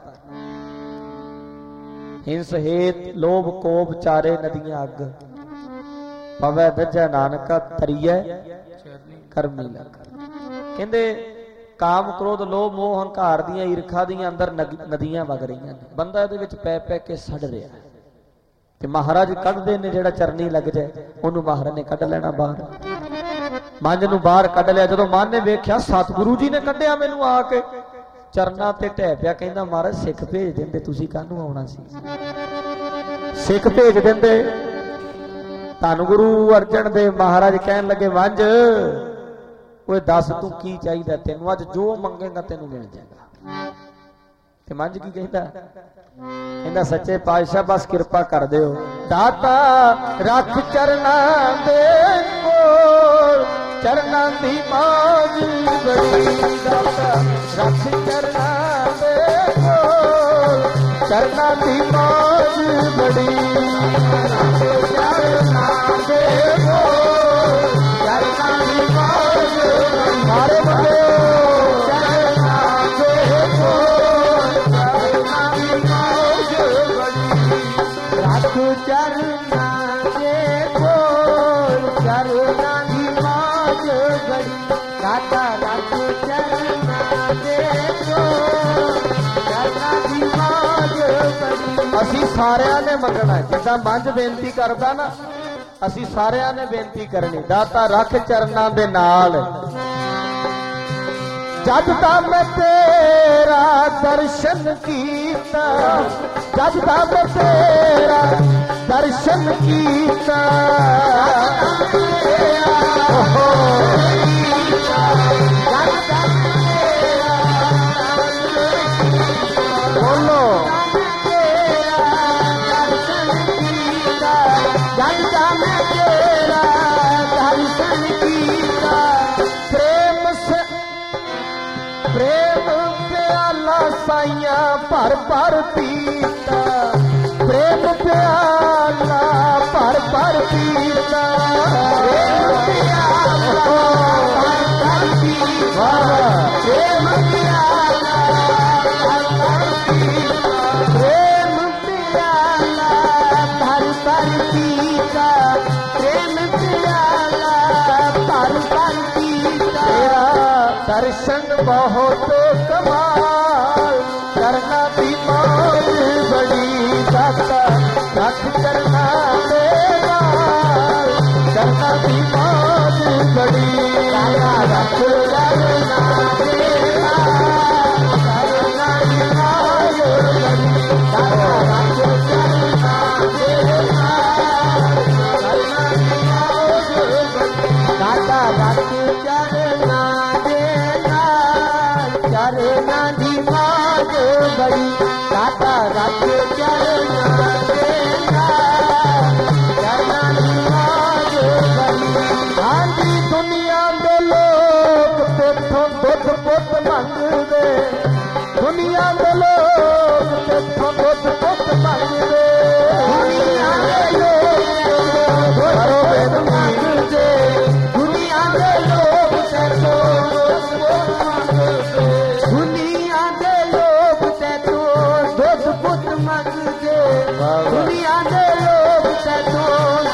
ਹਿੰਸ ਹੇਤ ਲੋਭ ਕੋਪ ਚਾਰੇ ਨਦੀਆਂ ਅੱਗ, ਪਵੈ ਦਜੈ ਨਾਨਕਾ ਤਰੀਐ ਕਰਮੀ ਲੱਗ। ਕਹਿੰਦੇ ਕਾਮ ਕ੍ਰੋਧ ਲੋਭ ਮੋਹ ਹੰਕਾਰ ਦੀਆਂ ਈਰਖਾ ਦੀਆਂ ਅੰਦਰ ਨਦੀਆਂ ਵਗ ਰਹੀਆਂ ਨੇ, ਬੰਦਾ ਇਹਦੇ ਵਿੱਚ ਪੈ ਪੈ ਕੇ ਸੜ ਰਿਹਾ ਤੇ ਮਹਾਰਾਜ ਕੱਢਦੇ ਨੇ, ਜਿਹੜਾ ਚਰਨੀ ਲੱਗ ਜਾਏ ਉਹਨੂੰ ਮਹਾਰਾਜ ਨੇ ਕੱਢ ਲੈਣਾ ਬਾਹਰ। ਮੰਝ ਨੂੰ ਬਾਹਰ ਕੱਢ ਲਿਆ। ਜਦੋਂ ਮਨ ਨੇ ਵੇਖਿਆ ਸਤਿਗੁਰੂ ਜੀ ਨੇ ਕੱਢਿਆ ਮੈਨੂੰ ਆ ਕੇ, ਚਰਨਾਂ ਤੇ ਢਹਿ ਪਿਆ। ਕਹਿੰਦਾ ਮਹਾਰਾਜ ਸਿੱਖ ਭੇਜ ਦਿੰਦੇ, ਤੁਸੀਂ ਕਾਹਨੂੰ ਆਉਣਾ ਸੀ? ਸਿੱਖ ਭੇਜ ਦਿੰਦੇ। ਧੰਨ ਗੁਰੂ ਅਰਜਨ ਦੇਵ ਮਹਾਰਾਜ ਕਹਿਣ ਲੱਗੇ, ਮੰਝ ਓਏ ਦੱਸ ਤੂੰ ਕੀ ਚਾਹੀਦਾ ਤੈਨੂੰ? ਅੱਜ ਜੋ ਮੰਗੇਗਾ ਤੈਨੂੰ ਮਿਲ ਜਾਏਗਾ। ਤੇ ਮੰਝ ਕੀ ਕਹਿੰਦਾ? ਕਹਿੰਦਾ ਸੱਚੇ ਪਾਤਸ਼ਾਹ ਬਸ ਕਿਰਪਾ ਕਰ ਦਿਓ। ਦਾਤਾ ਰੱਖ ਚਰਨਾਂ ਦੇ ਕੋਲ, ਚਰਨਾਂ ਦੀ ਮਾਝ ਬੜੀ। ਦਾਤਾ ਰੱਖ ਚਰਨਾਂ ਦੇ ਕੋਲ, ਚਰਨਾਂ ਦੀ ਮਾਝ ਬੜੀ। ਚਰਨਾਂ ਦੇ ਕੋਲ, ਚਰਨਾਂ ਦੀ ਮਾਝ ਮਾਰੇ ਬੰਦੇ। ਚਰਨਾਂ ਦੇ ਕੋਲ, ਚਰਨਾਂ ਦੀ ਮਾਝ ਬੜੀ। ਰੱਖ ਚਰਨਾਂ ਦੇ ਕੋਲ, ਚਰਨਾਂ ਦੀ ਮਾਝ ਬੜੀ। ਦਾਤਾ ਰੱਖ ਚਰਨਾਂ ਦੇ ਕੋਲ, ਚਰਨਾਂ ਦੀ ਮਾਝ ਬੜੀ। ਅਸੀਂ ਸਾਰਿਆਂ ਨੇ ਮੰਗਣਾ, ਜਿੱਦਾਂ ਮੰਝ ਬੇਨਤੀ ਕਰਦਾ ਨਾ, ਅਸੀਂ ਸਾਰਿਆਂ ਨੇ ਬੇਨਤੀ ਕਰਨੀ। ਦਾਤਾ ਰੱਖ ਚਰਨਾਂ ਦੇ ਨਾਲ, ਜਦ ਤਾਂ ਮੈਂ ਤੇਰਾ ਦਰਸ਼ਨ ਕੀਤਾ, ਜਦ ਤਾਂ ਮੈਂ ਤੇਰਾ ਦਰਸ਼ਨ ਕੀਤਾ। ਬੋਲੋ ਸਾਈਆਂ ਭਰ ਭਰ ਪੀਤਾ, ਪ੍ਰੇਮ ਪਿਆਲਾ ਭਰ ਭਰ ਪੀਤਾ। ਪ੍ਰੇਮ ਪਿਆਲਾ ਭਰ ਭਰ ਪੀਤਾ, ਪ੍ਰੇਮ ਪਿਆਲਾ ਭਰ ਭਰ ਪੀਤਾ। ਪ੍ਰੇਮ ਪਿਆਲਾ ਭਰ ਭਰ ਪੀਤਾ, ਪ੍ਰੇਮ ਪਿਆਲਾ ਭਰ ਭਰ ਪੀਤਾ। ਤੇਰਾ ਦਰਸ਼ਨ ਬਹੁਤ ਕਮਾਲ, ਕਰਨਾ ਦੀ ਮੌਜ ਬੜੀ। ਦਾਤਾ ਰੱਖ ਚਰਨਾਂ ਦੇ ਨਾਲ, ਕਰਨਾ ਦੀ ਮੌਜ ਬੜੀ। ਦਾਤਾ ਰੱਖ ਚਰਨਾਂ ਦੇ ਨਾਲ, ਕਰਨਾ ਦੀ ਮੌਜ ਬੜੀ। ਦਾਤਾ ਰੱਖ ਚਰਨਾਂ ਦੇ ਨਾਲ, ਕਰਨਾ ਦੀ ਮੌਜ ਬੜੀ। ਦਾਤਾ ਰੱਖ ਚਰਨਾਂ ਦੇ ਨਾਲ, ਚਰਨਾਂ ਦੀ ਮੌਜ ਬੜੀ। ਦਾਤਾ ਰੱਖ ਚਰਨਾਂ ਦੇ ਨਾਲ, ਚਰਨਾਂ ਦੀ ਮੌਜ ਬੜੀ। ਹਾਂਜੀ ਦੁਨੀਆ ਦੇ ਲੋਕ ਤੇਥੋਂ ਦੁੱਧ ਪੁੱਤ ਮੰਗਦੇ, ਦੁਨੀਆ ਦੇ ਲੋਕ ਤੇਥੋਂ ਦੁੱਧ ਪੁੱਤ ਮੰਗਦੇ। ਦੁਨੀਆ ਦੇ ਲੋਕ ਦੁੱਧ ਪੁੱਤ ਮੰਗਦੇ, ਦੁਨੀਆ ਦੇ ਲੋਕ ਤੇਥੋਂ ਦੁੱਧ ਪੁੱਤ ਮੰਗਦੇ। ਦੁਨੀਆ ਦੇ ਲੋਕ ਤੇਥੋਂ ਦੁੱਧ ਪੁੱਤ ਮੰਗਦੇ, ਦੁਨੀਆ ਦੇ ਲੋਕ ਤੇਥੋਂ ਦੁੱਧ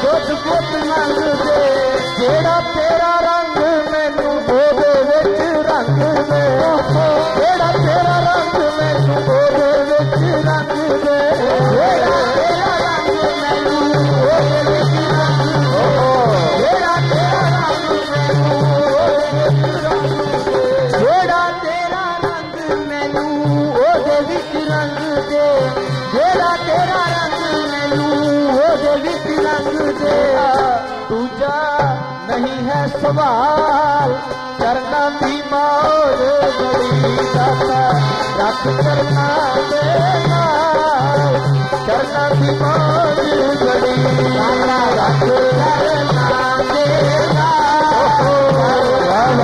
ਵਿੱਚ ਰੰਗ ਦੇ ਜਿਹੜਾ ਤੇਰਾ ਰੰਗ ਮੈਨੂੰ ਉਹਦੇ ਵਿੱਚ ਰੰਗ ਦੇ ਜਿਹੜਾ ਤੇਰਾ ਰੰਗ ਮੈਨੂੰ ਉਹਦੇ ਵਿੱਚ ਰੰਗ ਦੇ ਜਿਹੜਾ ਤੇਰਾ ਰੰਗ ਮੈਨੂੰ ਉਹਦੇ ਵਿੱਚ ਰੰਗ ਦੇ ਜਿਹੜਾ ਤੇਰਾ ਰੰਗ ਮੈਨੂੰ ਜਿਹੜਾ ਤੇਰਾ ਰੰਗ ਮੈਨੂੰ ਉਹਦੇ ਵਿੱਚ ਰੰਗ ਦੇ ਜਿਹੜਾ ਤੇਰਾ ਰੰਗ ਮੈਨੂੰ ਉਹਦੇ ਵਿੱਚ ਰੰਗ ਦੇ ਦੂਜਾ ਨਹੀਂ ਹੈ ਸਵਾਲ ਕਰਨਾ ਦੀ ਮੌਜ ਬੜੀ ਦਾਤਾ ਰੱਖ ਕਰਨਾ ਦੇ ਨਾਲ ਕਰਨਾ ਦੀ ਮੌਜ ਬੜੀ ਦਾਤਾ ਰੱਖ ਕਰਨਾ ਦੇ ਨਾਲ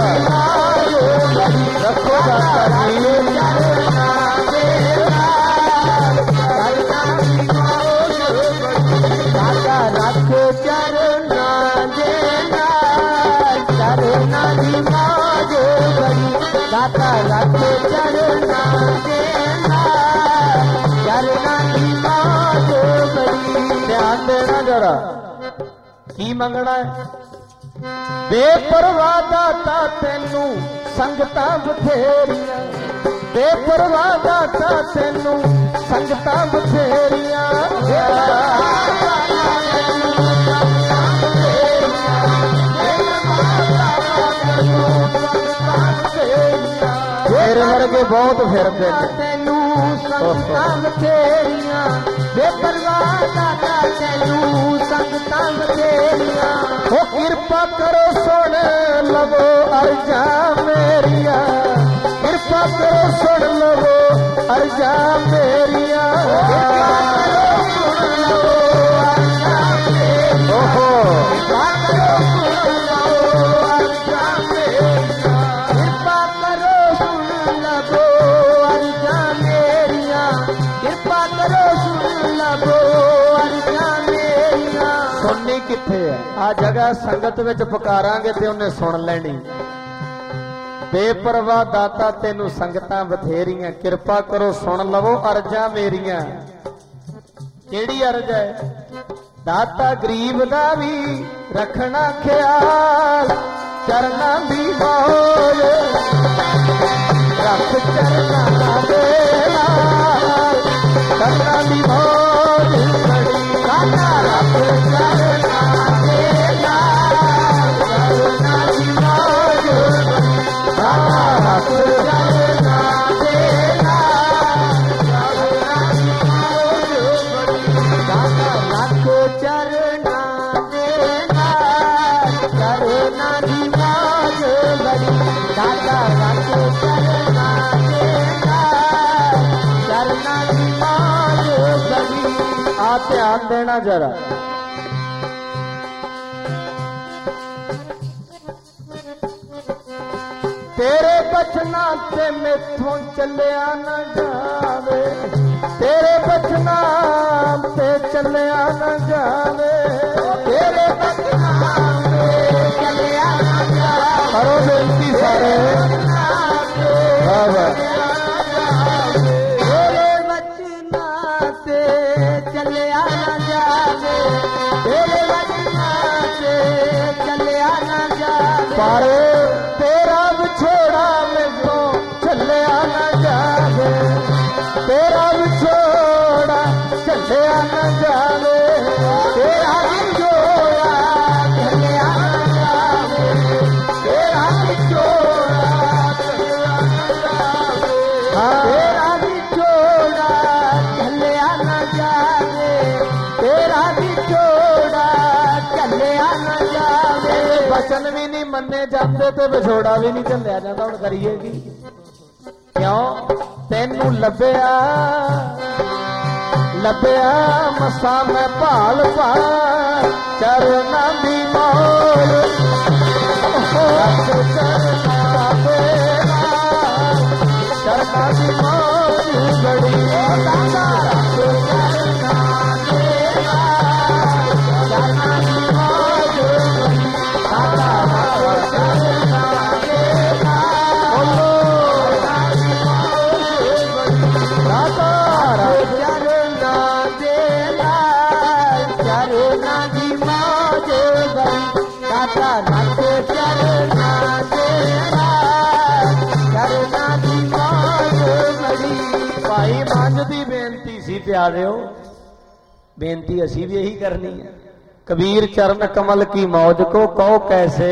ਰੱਖੋ ਦਾਤਾ ਜੀ ਕਰਨਾ ਦੇ ਨਾਲ ਕਰਨਾ ਦੀ ਮੌਜ ਬੜੀ ਦਾਤਾ ਰੱਖ ਕਰਨਾ ਦੇ ਨਾਲ ਕਰਨਾ ਦੀ ਮੌਜ ਬੜੀ ਦਾਤਾ ਰੱਖ ਕਰਨਾ ਦੇ ਨਾਲ ਕਰਨਾ ਦੀ ਮੌਜ ਬੜੀ। ਧਿਆਨ ਦੇਣਾ ਜਰਾ ਕੀ ਮੰਗਣਾ ਹੈ ਬੇਪਰਵਾਹ ਦਾਤਾ ਤੈਨੂੰ ਸੰਗਤਾਂ ਬਥੇਰੀਆਂ ਬੇਪਰਵਾਹ ਦਾਤਾ ਤੈਨੂੰ ਸੰਗਤਾਂ ਬਥੇਰੀਆਂ ਤੇਰੇ ਵਰਗੇ ਬਹੁਤ ਫਿਰਦੇ ਤੈਨੂੰ ਸੰਗਤਾਂ ਬਥੇਰੀਆਂ ਬੇਪਰਵਾਹ ਦਾਤਾ ਤੈਨੂੰ ਸੰਗਤਾਂ ਬਥੇਰੀਆਂ ਉਹ ਕਿਰਪਾ ਕਰੋ ਸੁਣ ਲਵੋ ਅਰਜ਼ਾਂ ਮੇਰੀਆਂ ਕਿਰਪਾ ਕਰੋ ਸੁਣ ਲਵੋ ਅਰਜ਼ਾਂ ਮੇਰੀਆਂ ਓਹੋ ਕਿਰਪਾ ਕਰੋ ਸੁਣ ਲਵੋ ਅਰਜ਼ਾਂ ਮੇਰੀਆਂ ਕਿਰਪਾ ਕਰੋ ਸੁਣ ਲਵੋ ਅਰਜ਼ਾਂ ਮੇਰੀਆਂ ਕਿਰਪਾ ਕਰੋ ਸੁਣ ਲਵੋ ਅਰਜ਼ਾਂ ਮੇਰੀਆਂ। ਸੁਣਨੀ ਕਿੱਥੇ ਹੈ ਆ ਜਗ੍ਹਾ ਸੰਗਤ ਵਿੱਚ ਪੁਕਾਰਾਂਗੇ ਤੇ ਉਹਨੇ ਸੁਣ ਲੈਣੀ। ਬੇਪਰਵਾਹ ਦਾਤਾ ਤੈਨੂੰ ਸੰਗਤਾਂ ਬਥੇਰੀਆਂ ਕਿਰਪਾ ਕਰੋ ਸੁਣ ਲਵੋ ਅਰਜ਼ਾਂ ਮੇਰੀਆਂ। ਕਿਹੜੀ ਅਰਜ਼ ਹੈ ਦਾਤਾ ਗਰੀਬ ਦਾ ਵੀ ਰੱਖਣਾ ਖਿਆਲ ਚਰਨਾਂ ਦੀ ਮੌਜ ਰੱਖ ਚਰਨਾਂ ਦੇ ਨਾਲ ਕਰਨਾ ਦੀ ਮੌਜ ਬੜੀ ਦਾਤਾ ਰੱਖ ਚਰਨਾਂ ਦੇ ਨਾਲ ਕਰਨਾ ਦੀ ਮੌਜ ਬੜੀ ਦਾਤਾ ਰੱਖ ਚਰਨਾਂ ਦੇ ਨਾਲ ਕਰਨਾ ਦੀ ਮੌਜ ਬੜੀ ਦਾਤਾ ਰੱਖ ਚਰਨਾਂ ਦੇ ਨਾਲ ਕਰਨਾ ਦੀ ਮੌਜ ਬੜੀ ਦਾਤਾ ਰੱਖ ਚਰਨਾਂ ਦੇ ਨਾਲ ਕਰਨਾ ਦੀ ਮੌਜ ਬੜੀ। ਆ ਧਿਆਨ ਦੇਣਾ ਜਰਾ ਤੇਰੇ ਬਚਨਾਂ ਤੇ ਮੈਥੋਂ ਚੱਲਿਆ ਨਾ ਜਾਵੇ ਤੇਰੇ ਬਚਨਾਂ ਤੇ ਚੱਲਿਆ ਨਾ ਜਾਵੇ ਤੇਰੇ ਬਚਨਾਂ ਤੇ ਚੱਲਿਆ ਨਾ ਜਾਵੇ ਕਰੋ ਬੇਨਤੀ ਸਾਰੇ ਵਾਹ ਵਾਹ ਤੇਰੇ ਬਚਨਾਂ ਤੇ ਚੱਲਿਆ ਨਾ ਜਾਵੇ ਤੇਰੇ ਬਚਨਾਂ ਤੇ ਚੱਲਿਆ ਨਾ ਜਾਵੇ ਪਰ ਤੇਰਾ ਵਿਛੋੜਾ ਮੈਨੂੰ ਚੱਲਿਆ ਨਾ ਜਾਵੇ ਤੇਰਾ ਵਿਛੋੜਾ ਚੱਲਿਆ ਨਾ ਜਾਵੇ ਤੇਰਾ ਵਿਛੋੜਾ ਚੱਲਿਆ ਨਾ ਜਾਵੇ ਤੇਰਾ ਵਿਛੋੜਾ ਚੱਲਿਆ ਨਾ ਜਾਵੇ ਤੇਰਾ ਵਿਛੋੜਾ ਚੱਲਿਆ ਨਾ ਜਾਵੇ ਤੇਰਾ ਵਿਛੋੜਾ ਚੱਲਿਆ ਨਾ ਜਾਵੇ। ਬਚਨ ਵੀ ਨਹੀਂ ਮੰਨੇ ਜਾਂਦੇ ਤੇ ਵਿਛੋੜਾ ਵੀ ਨਹੀਂ ਚੱਲਿਆ ਜਾਂਦਾ ਹੁਣ ਕਰੀਏ ਕੀ ਕਿਉਂ ਤੈਨੂੰ ਲੱਭਿਆ ਲੱਭਿਆ ਮਸਾਂ ਮੈਂ ਭਾਲ ਪਾ ਚਰਨਾਂ ਦੀ ਮੌਜ ਰੱਖ ਚਰਨਾਂ ਦੇ ਨਾਲ ਚਰਨਾਂ ਦੀ ਮੌਜ ਬੜੀ ਦਾਤਾ ਰੱਖ ਚਰਨਾਂ ਦੇ ਨਾਲ ਚਰਨਾਂ ਦੀ ਮੌਜ ਬੜੀ ਦਾਤਾ ਰੱਖ ਚਰਨਾਂ ਦੇ ਨਾਲ ਦਾਤਾ ਰੱਖ ਚਰਨਾਂ ਦੇ ਨਾਲ ਚਰਨਾਂ ਦੀ ਮੌਜ ਬੇਨਤੀ ਸੀ ਪਿਆਰਿਓ, ਬੇਨਤੀ ਅਸੀਂ ਵੀ ਇਹੀ ਕਰਨੀ ਹੈ। कबीर चरण कमल की मौज को कहो कैसे,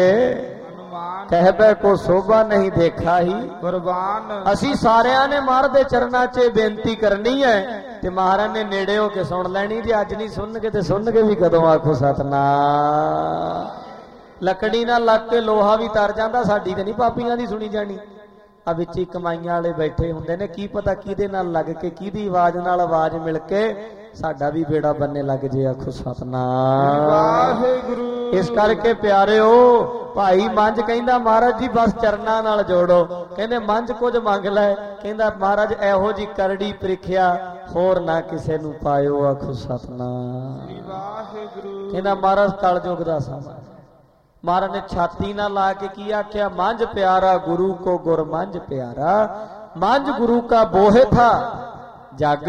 कहबे को शोभा नहीं देखा ही कुर्बान। ਅਸੀਂ ਸਾਰਿਆਂ ਨੇ ਮਹਾਰਾਜ ਦੇ ਚਰਨਾਂ 'ਚ ਬੇਨਤੀ ਕਰਨੀ ਹੈ ਤੇ ਮਹਾਰਾਜ ਨੇ ਨੇੜੇ ਹੋ ਕੇ ਸੁਣ ਲੈਣੀ। ਜੇ ਅੱਜ ਨਹੀਂ ਸੁਣਨਗੇ ਤੇ ਸੁਣਨਗੇ ਵੀ ਕਦੋਂ? ਆਖੋ ਸਤਨਾਮ। ਲੱਕੜੀ ਨਾਲ ਲੱਗ ਕੇ ਲੋਹਾ ਵੀ ਤਰ ਜਾਂਦਾ, ਸਾਡੀ ਤੇ ਨਹੀਂ ਪਾਪੀਆਂ ਦੀ ਸੁਣੀ ਜਾਣੀ। ਆ ਵਿੱਚ ਹੀ ਕਮਾਈਆਂ ਵਾਲੇ ਬੈਠੇ ਹੁੰਦੇ ਨੇ, ਕੀ ਪਤਾ ਕਿਹਦੇ ਨਾਲ ਲੱਗ ਕੇ, ਕਿਹਦੀ ਆਵਾਜ਼ ਨਾਲ ਆਵਾਜ਼ ਮਿਲ ਕੇ ਸਾਡਾ ਵੀ ਬੇੜਾ ਬੰਨੇ ਲੱਗ ਜੇ। ਆਖੋ ਸਤਨਾਮ ਵਾਹਿਗੁਰੂ। ਇਸ ਕਰਕੇ ਪਿਆਰਿਓ, ਭਾਈ ਮੰਝ ਕਹਿੰਦਾ ਮਹਾਰਾਜ ਜੀ ਬਸ ਚਰਨਾਂ ਨਾਲ ਜੋੜੋ। ਕਹਿੰਦੇ ਮੰਝ ਕੁਝ ਮੰਗ ਲੈ, ਕਹਿੰਦਾ ਮਹਾਰਾਜ ਇਹੋ ਜੀ ਕਰੜੀ ਪ੍ਰੀਖਿਆ ਹੋਰ ਨਾ ਕਿਸੇ ਨੂੰ ਪਾਇਓ। ਆਖੋ ਸਤਨਾਮ ਵਾਹਿਗੁਰੂ। ਕਹਿੰਦਾ ਮਹਾਰਾਜ ਕਲਯੁਗ ਦਾ ਸਮਾਂ। ਮਹਾਰਾਜ ਨੇ ਛਾਤੀ ਨਾਲ ਲਾ ਕੇ ਕੀ ਆਖਿਆ? ਮੰਝ ਪਿਆਰਾ ਗੁਰੂ ਕੋ ਗੁਰ ਮੰਝ ਪਿਆਰਾ, ਮੰਝ ਗੁਰੂ ਕਾ ਬੋਹਿ ਥਾ ਜਗ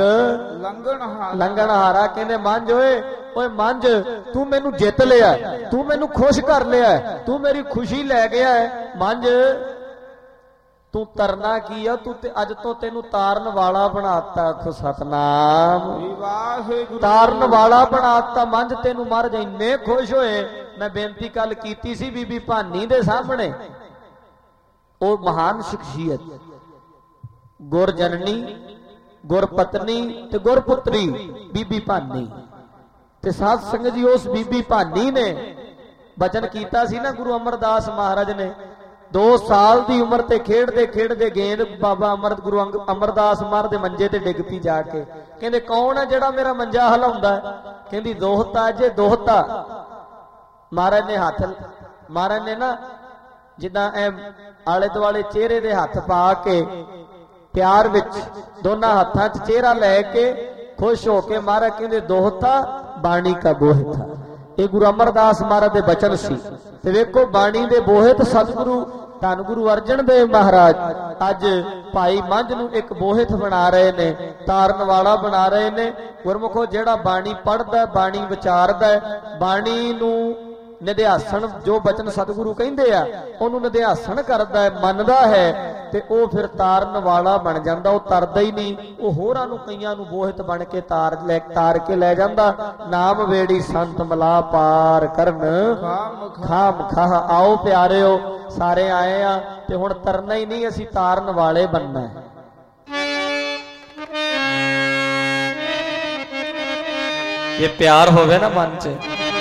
ਲੰਘਣ ਹਾਰਾ। ਕਹਿੰਦੇ ਮੰਝ ਓਏ ਓਏ ਮੰਝ, ਤੂੰ ਮੈਨੂੰ ਜਿੱਤ ਲਿਆ, ਤੂੰ ਮੈਨੂੰ ਖੁਸ਼ ਕਰ ਲਿਆ, ਤੂੰ ਮੇਰੀ ਖੁਸ਼ੀ ਲੈ ਗਿਆ। ਮੰਝ ਤੂੰ ਤਰਨਾ ਕੀ ਆ? ਤੂੰ ਤੇ ਅੱਜ ਤੋਂ ਤੈਨੂੰ ਤਾਰਨ ਵਾਲਾ ਬਣਾਤਾ। ਆਖੋ ਸਤਨਾਮ। ਤਾਰਨ ਵਾਲਾ ਬਣਾਤਾ ਮੰਝ ਤੈਨੂੰ। ਮਹਾਰਾਜ ਇੰਨੇ ਖੁਸ਼ ਹੋਏ। ਮੈਂ ਬੇਨਤੀ ਕੱਲ ਕੀਤੀ ਸੀ ਬੀਬੀ ਭਾਨੀ ਦੇ ਸਾਹਮਣੇ, ਉਹ ਮਹਾਨ ਸ਼ਖਸੀਅਤ, ਗੁਰ ਜਨਨੀ, ਗੁਰ ਪਤਨੀ ਤੇ ਗੁਰ ਪੁੱਤਰੀ ਬੀਬੀ ਭਾਨੀ। ਤੇ ਸਾਧ ਸੰਗਤ ਜੀ, ਉਸ ਬੀਬੀ ਭਾਨੀ ਨੇ ਬਚਨ ਕੀਤਾ ਸੀ ਨਾ ਗੁਰੂ ਅਮਰਦਾਸ ਮਹਾਰਾਜ ਨੇ। 2 ਸਾਲ ਦੀ ਉਮਰ ਤੇ ਖੇਡਦੇ ਖੇਡਦੇ ਗੇਂਦ ਬਾਬਾ ਗੁਰੂ ਅਮਰਦਾਸ ਮਹਾਰਾਜ ਦੇ ਮੰਜੇ ਤੇ ਡਿੱਗ ਪਈ ਜਾ ਕੇ। ਕਹਿੰਦੇ ਕੌਣ ਹੈ ਜਿਹੜਾ ਮੇਰਾ ਮੰਜਾ ਹਿਲਾਉਂਦਾ? ਕਹਿੰਦੀ ਦੋਹਤਾ ਜੇ ਦੋਹਤਾ। ਮਹਾਰਾਜ ਨੇ ਹੱਥ, ਮਹਾਰਾਜ ਨੇ ਨਾ ਜਿੱਦਾਂ ਇਹ ਆਲੇ ਦੁਆਲੇ ਚਿਹਰੇ ਦੇ ਹੱਥ ਪਾ ਕੇ ਪਿਆਰ ਵਿੱਚ ਦੋਨਾਂ ਹੱਥਾਂ 'ਚ ਚਿਹਰਾ ਲੈ ਕੇ ਖੁਸ਼ ਹੋ ਕੇ ਮਹਾਰਾਜ ਕਹਿੰਦੇ ਦੋਹਤਾ ਬਾਣੀ ਕਾ ਬੋਹਿਥਾ। ਇਹ ਗੁਰੂ ਅਮਰਦਾਸ ਮਹਾਰਾਜ ਦੇ ਬਚਨ ਸੀ। ਤੇ ਵੇਖੋ ਬਾਣੀ ਦੇ ਬੋਹਿਤ ਸਤਿਗੁਰੂ ਧੰਨ ਗੁਰੂ ਅਰਜਨ ਦੇਵ ਮਹਾਰਾਜ ਅੱਜ ਭਾਈ ਮੰਝ ਨੂੰ ਇੱਕ ਬੋਹਿਤ ਬਣਾ ਰਹੇ ਨੇ, ਤਾਰਨ ਵਾਲਾ ਬਣਾ ਰਹੇ ਨੇ। ਗੁਰਮੁਖੋ ਜਿਹੜਾ ਬਾਣੀ ਪੜ੍ਹਦਾ, ਬਾਣੀ ਵਿਚਾਰਦਾ, ਬਾਣੀ ਨੂੰ ਨਿਧਿਆਸਣ, ਜੋ ਬਚਨ ਸਤਿਗੁਰੂ ਕਹਿੰਦੇ ਆ ਉਹਨੂੰ ਨਿਧਿਆਸਣ ਕਰਦਾ, ਮੰਨਦਾ ਹੈ, ਤੇ ਉਹ ਫਿਰ ਤਾਰਨ ਵਾਲਾ ਬਣ ਜਾਂਦਾ। ਉਹ ਤਰਦਾ ਹੀ ਨਹੀਂ, ਉਹ ਹੋਰਾਂ ਨੂੰ ਕਈਆਂ ਨੂੰ ਬੋਹਿਤ ਬਣ ਕੇ ਤਾਰ ਕੇ ਲੈ ਜਾਂਦਾ। ਨਾਮ ਵੇੜੀ ਸੰਤ ਮਲਾ ਪਾਰ ਕਰਨ ਖਾਮ ਖਾਹ। ਆਓ ਪਿਆਰਿਓ, ਸਾਰੇ ਆਏ ਆ ਤੇ ਹੁਣ ਤਰਨਾ ਹੀ ਨਹੀਂ, ਅਸੀਂ ਤਾਰਨ ਵਾਲੇ ਬਣਨਾ ਹੈ। ਇਹ ਪਿਆਰ ਹੋਵੇ ਨਾ ਮਨ 'ਚ।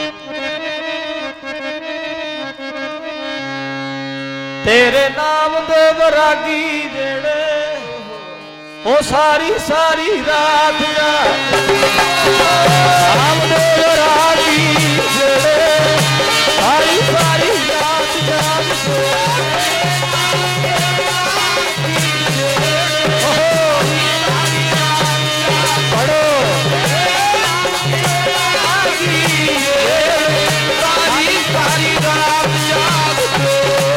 ਤੇਰੇ ਨਾਮ ਦੇ ਵਰਾਗੀ ਜਿਹੜੇ ਉਹ ਸਾਰੀ ਸਾਰੀ ਰਾਤ ਨਾਮ ਦੇ ਵਰਾਗੀ ਜਿਹੜੇ ਸਾਰੀ ਸਾਰੀ ਰਾਤ ਜਾਗਦੇ। ਪੜੋ ਸਾਰੀ ਸਾਰੀ ਰਾਤ ਜਾਗਦੇ।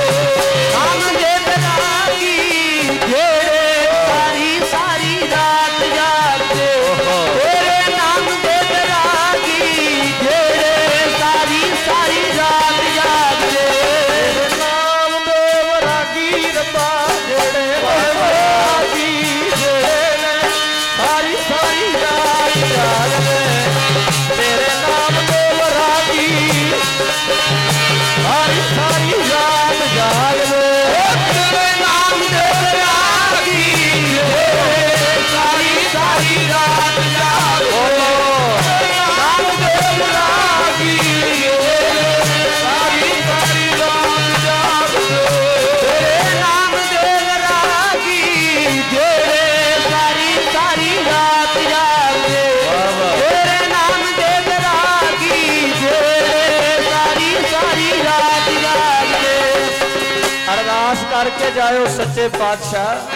करके जाओ सच्चे पातशाह।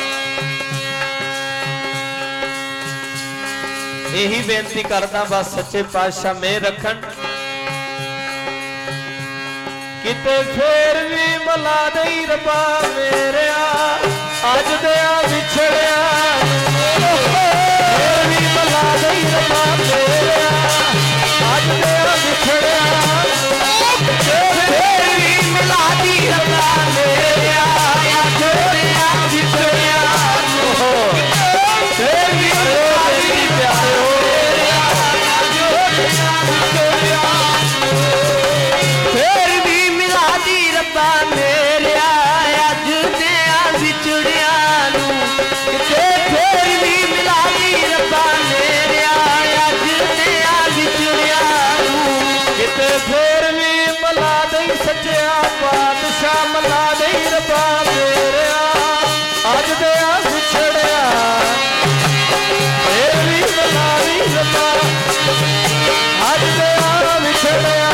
यही बेनती करदा बस सच्चे पातशाह मेहर रखन। किते फेर भी मिला दई रब्बा मेरिया अज दिया विछड़िया। फेर भी मिला दई रब्बा मेरिया अज दिया विछड़िया। फेर भी मिला दी रब्बा मेरिया अज दिया विछड़िया। फेर भी मिला दी ਮਨਾ ਨਹੀਂ ਰੱਬਾ ਮੇਰਿਆ, ਅੱਜ ਤੇ ਆ ਵਿਛੜਿਆ ਫੇਰ ਵੀ ਮਨਾ ਨਹੀਂ ਰੱਬਾ, ਅੱਜ ਤੇ ਆ ਵਿਛੜਿਆ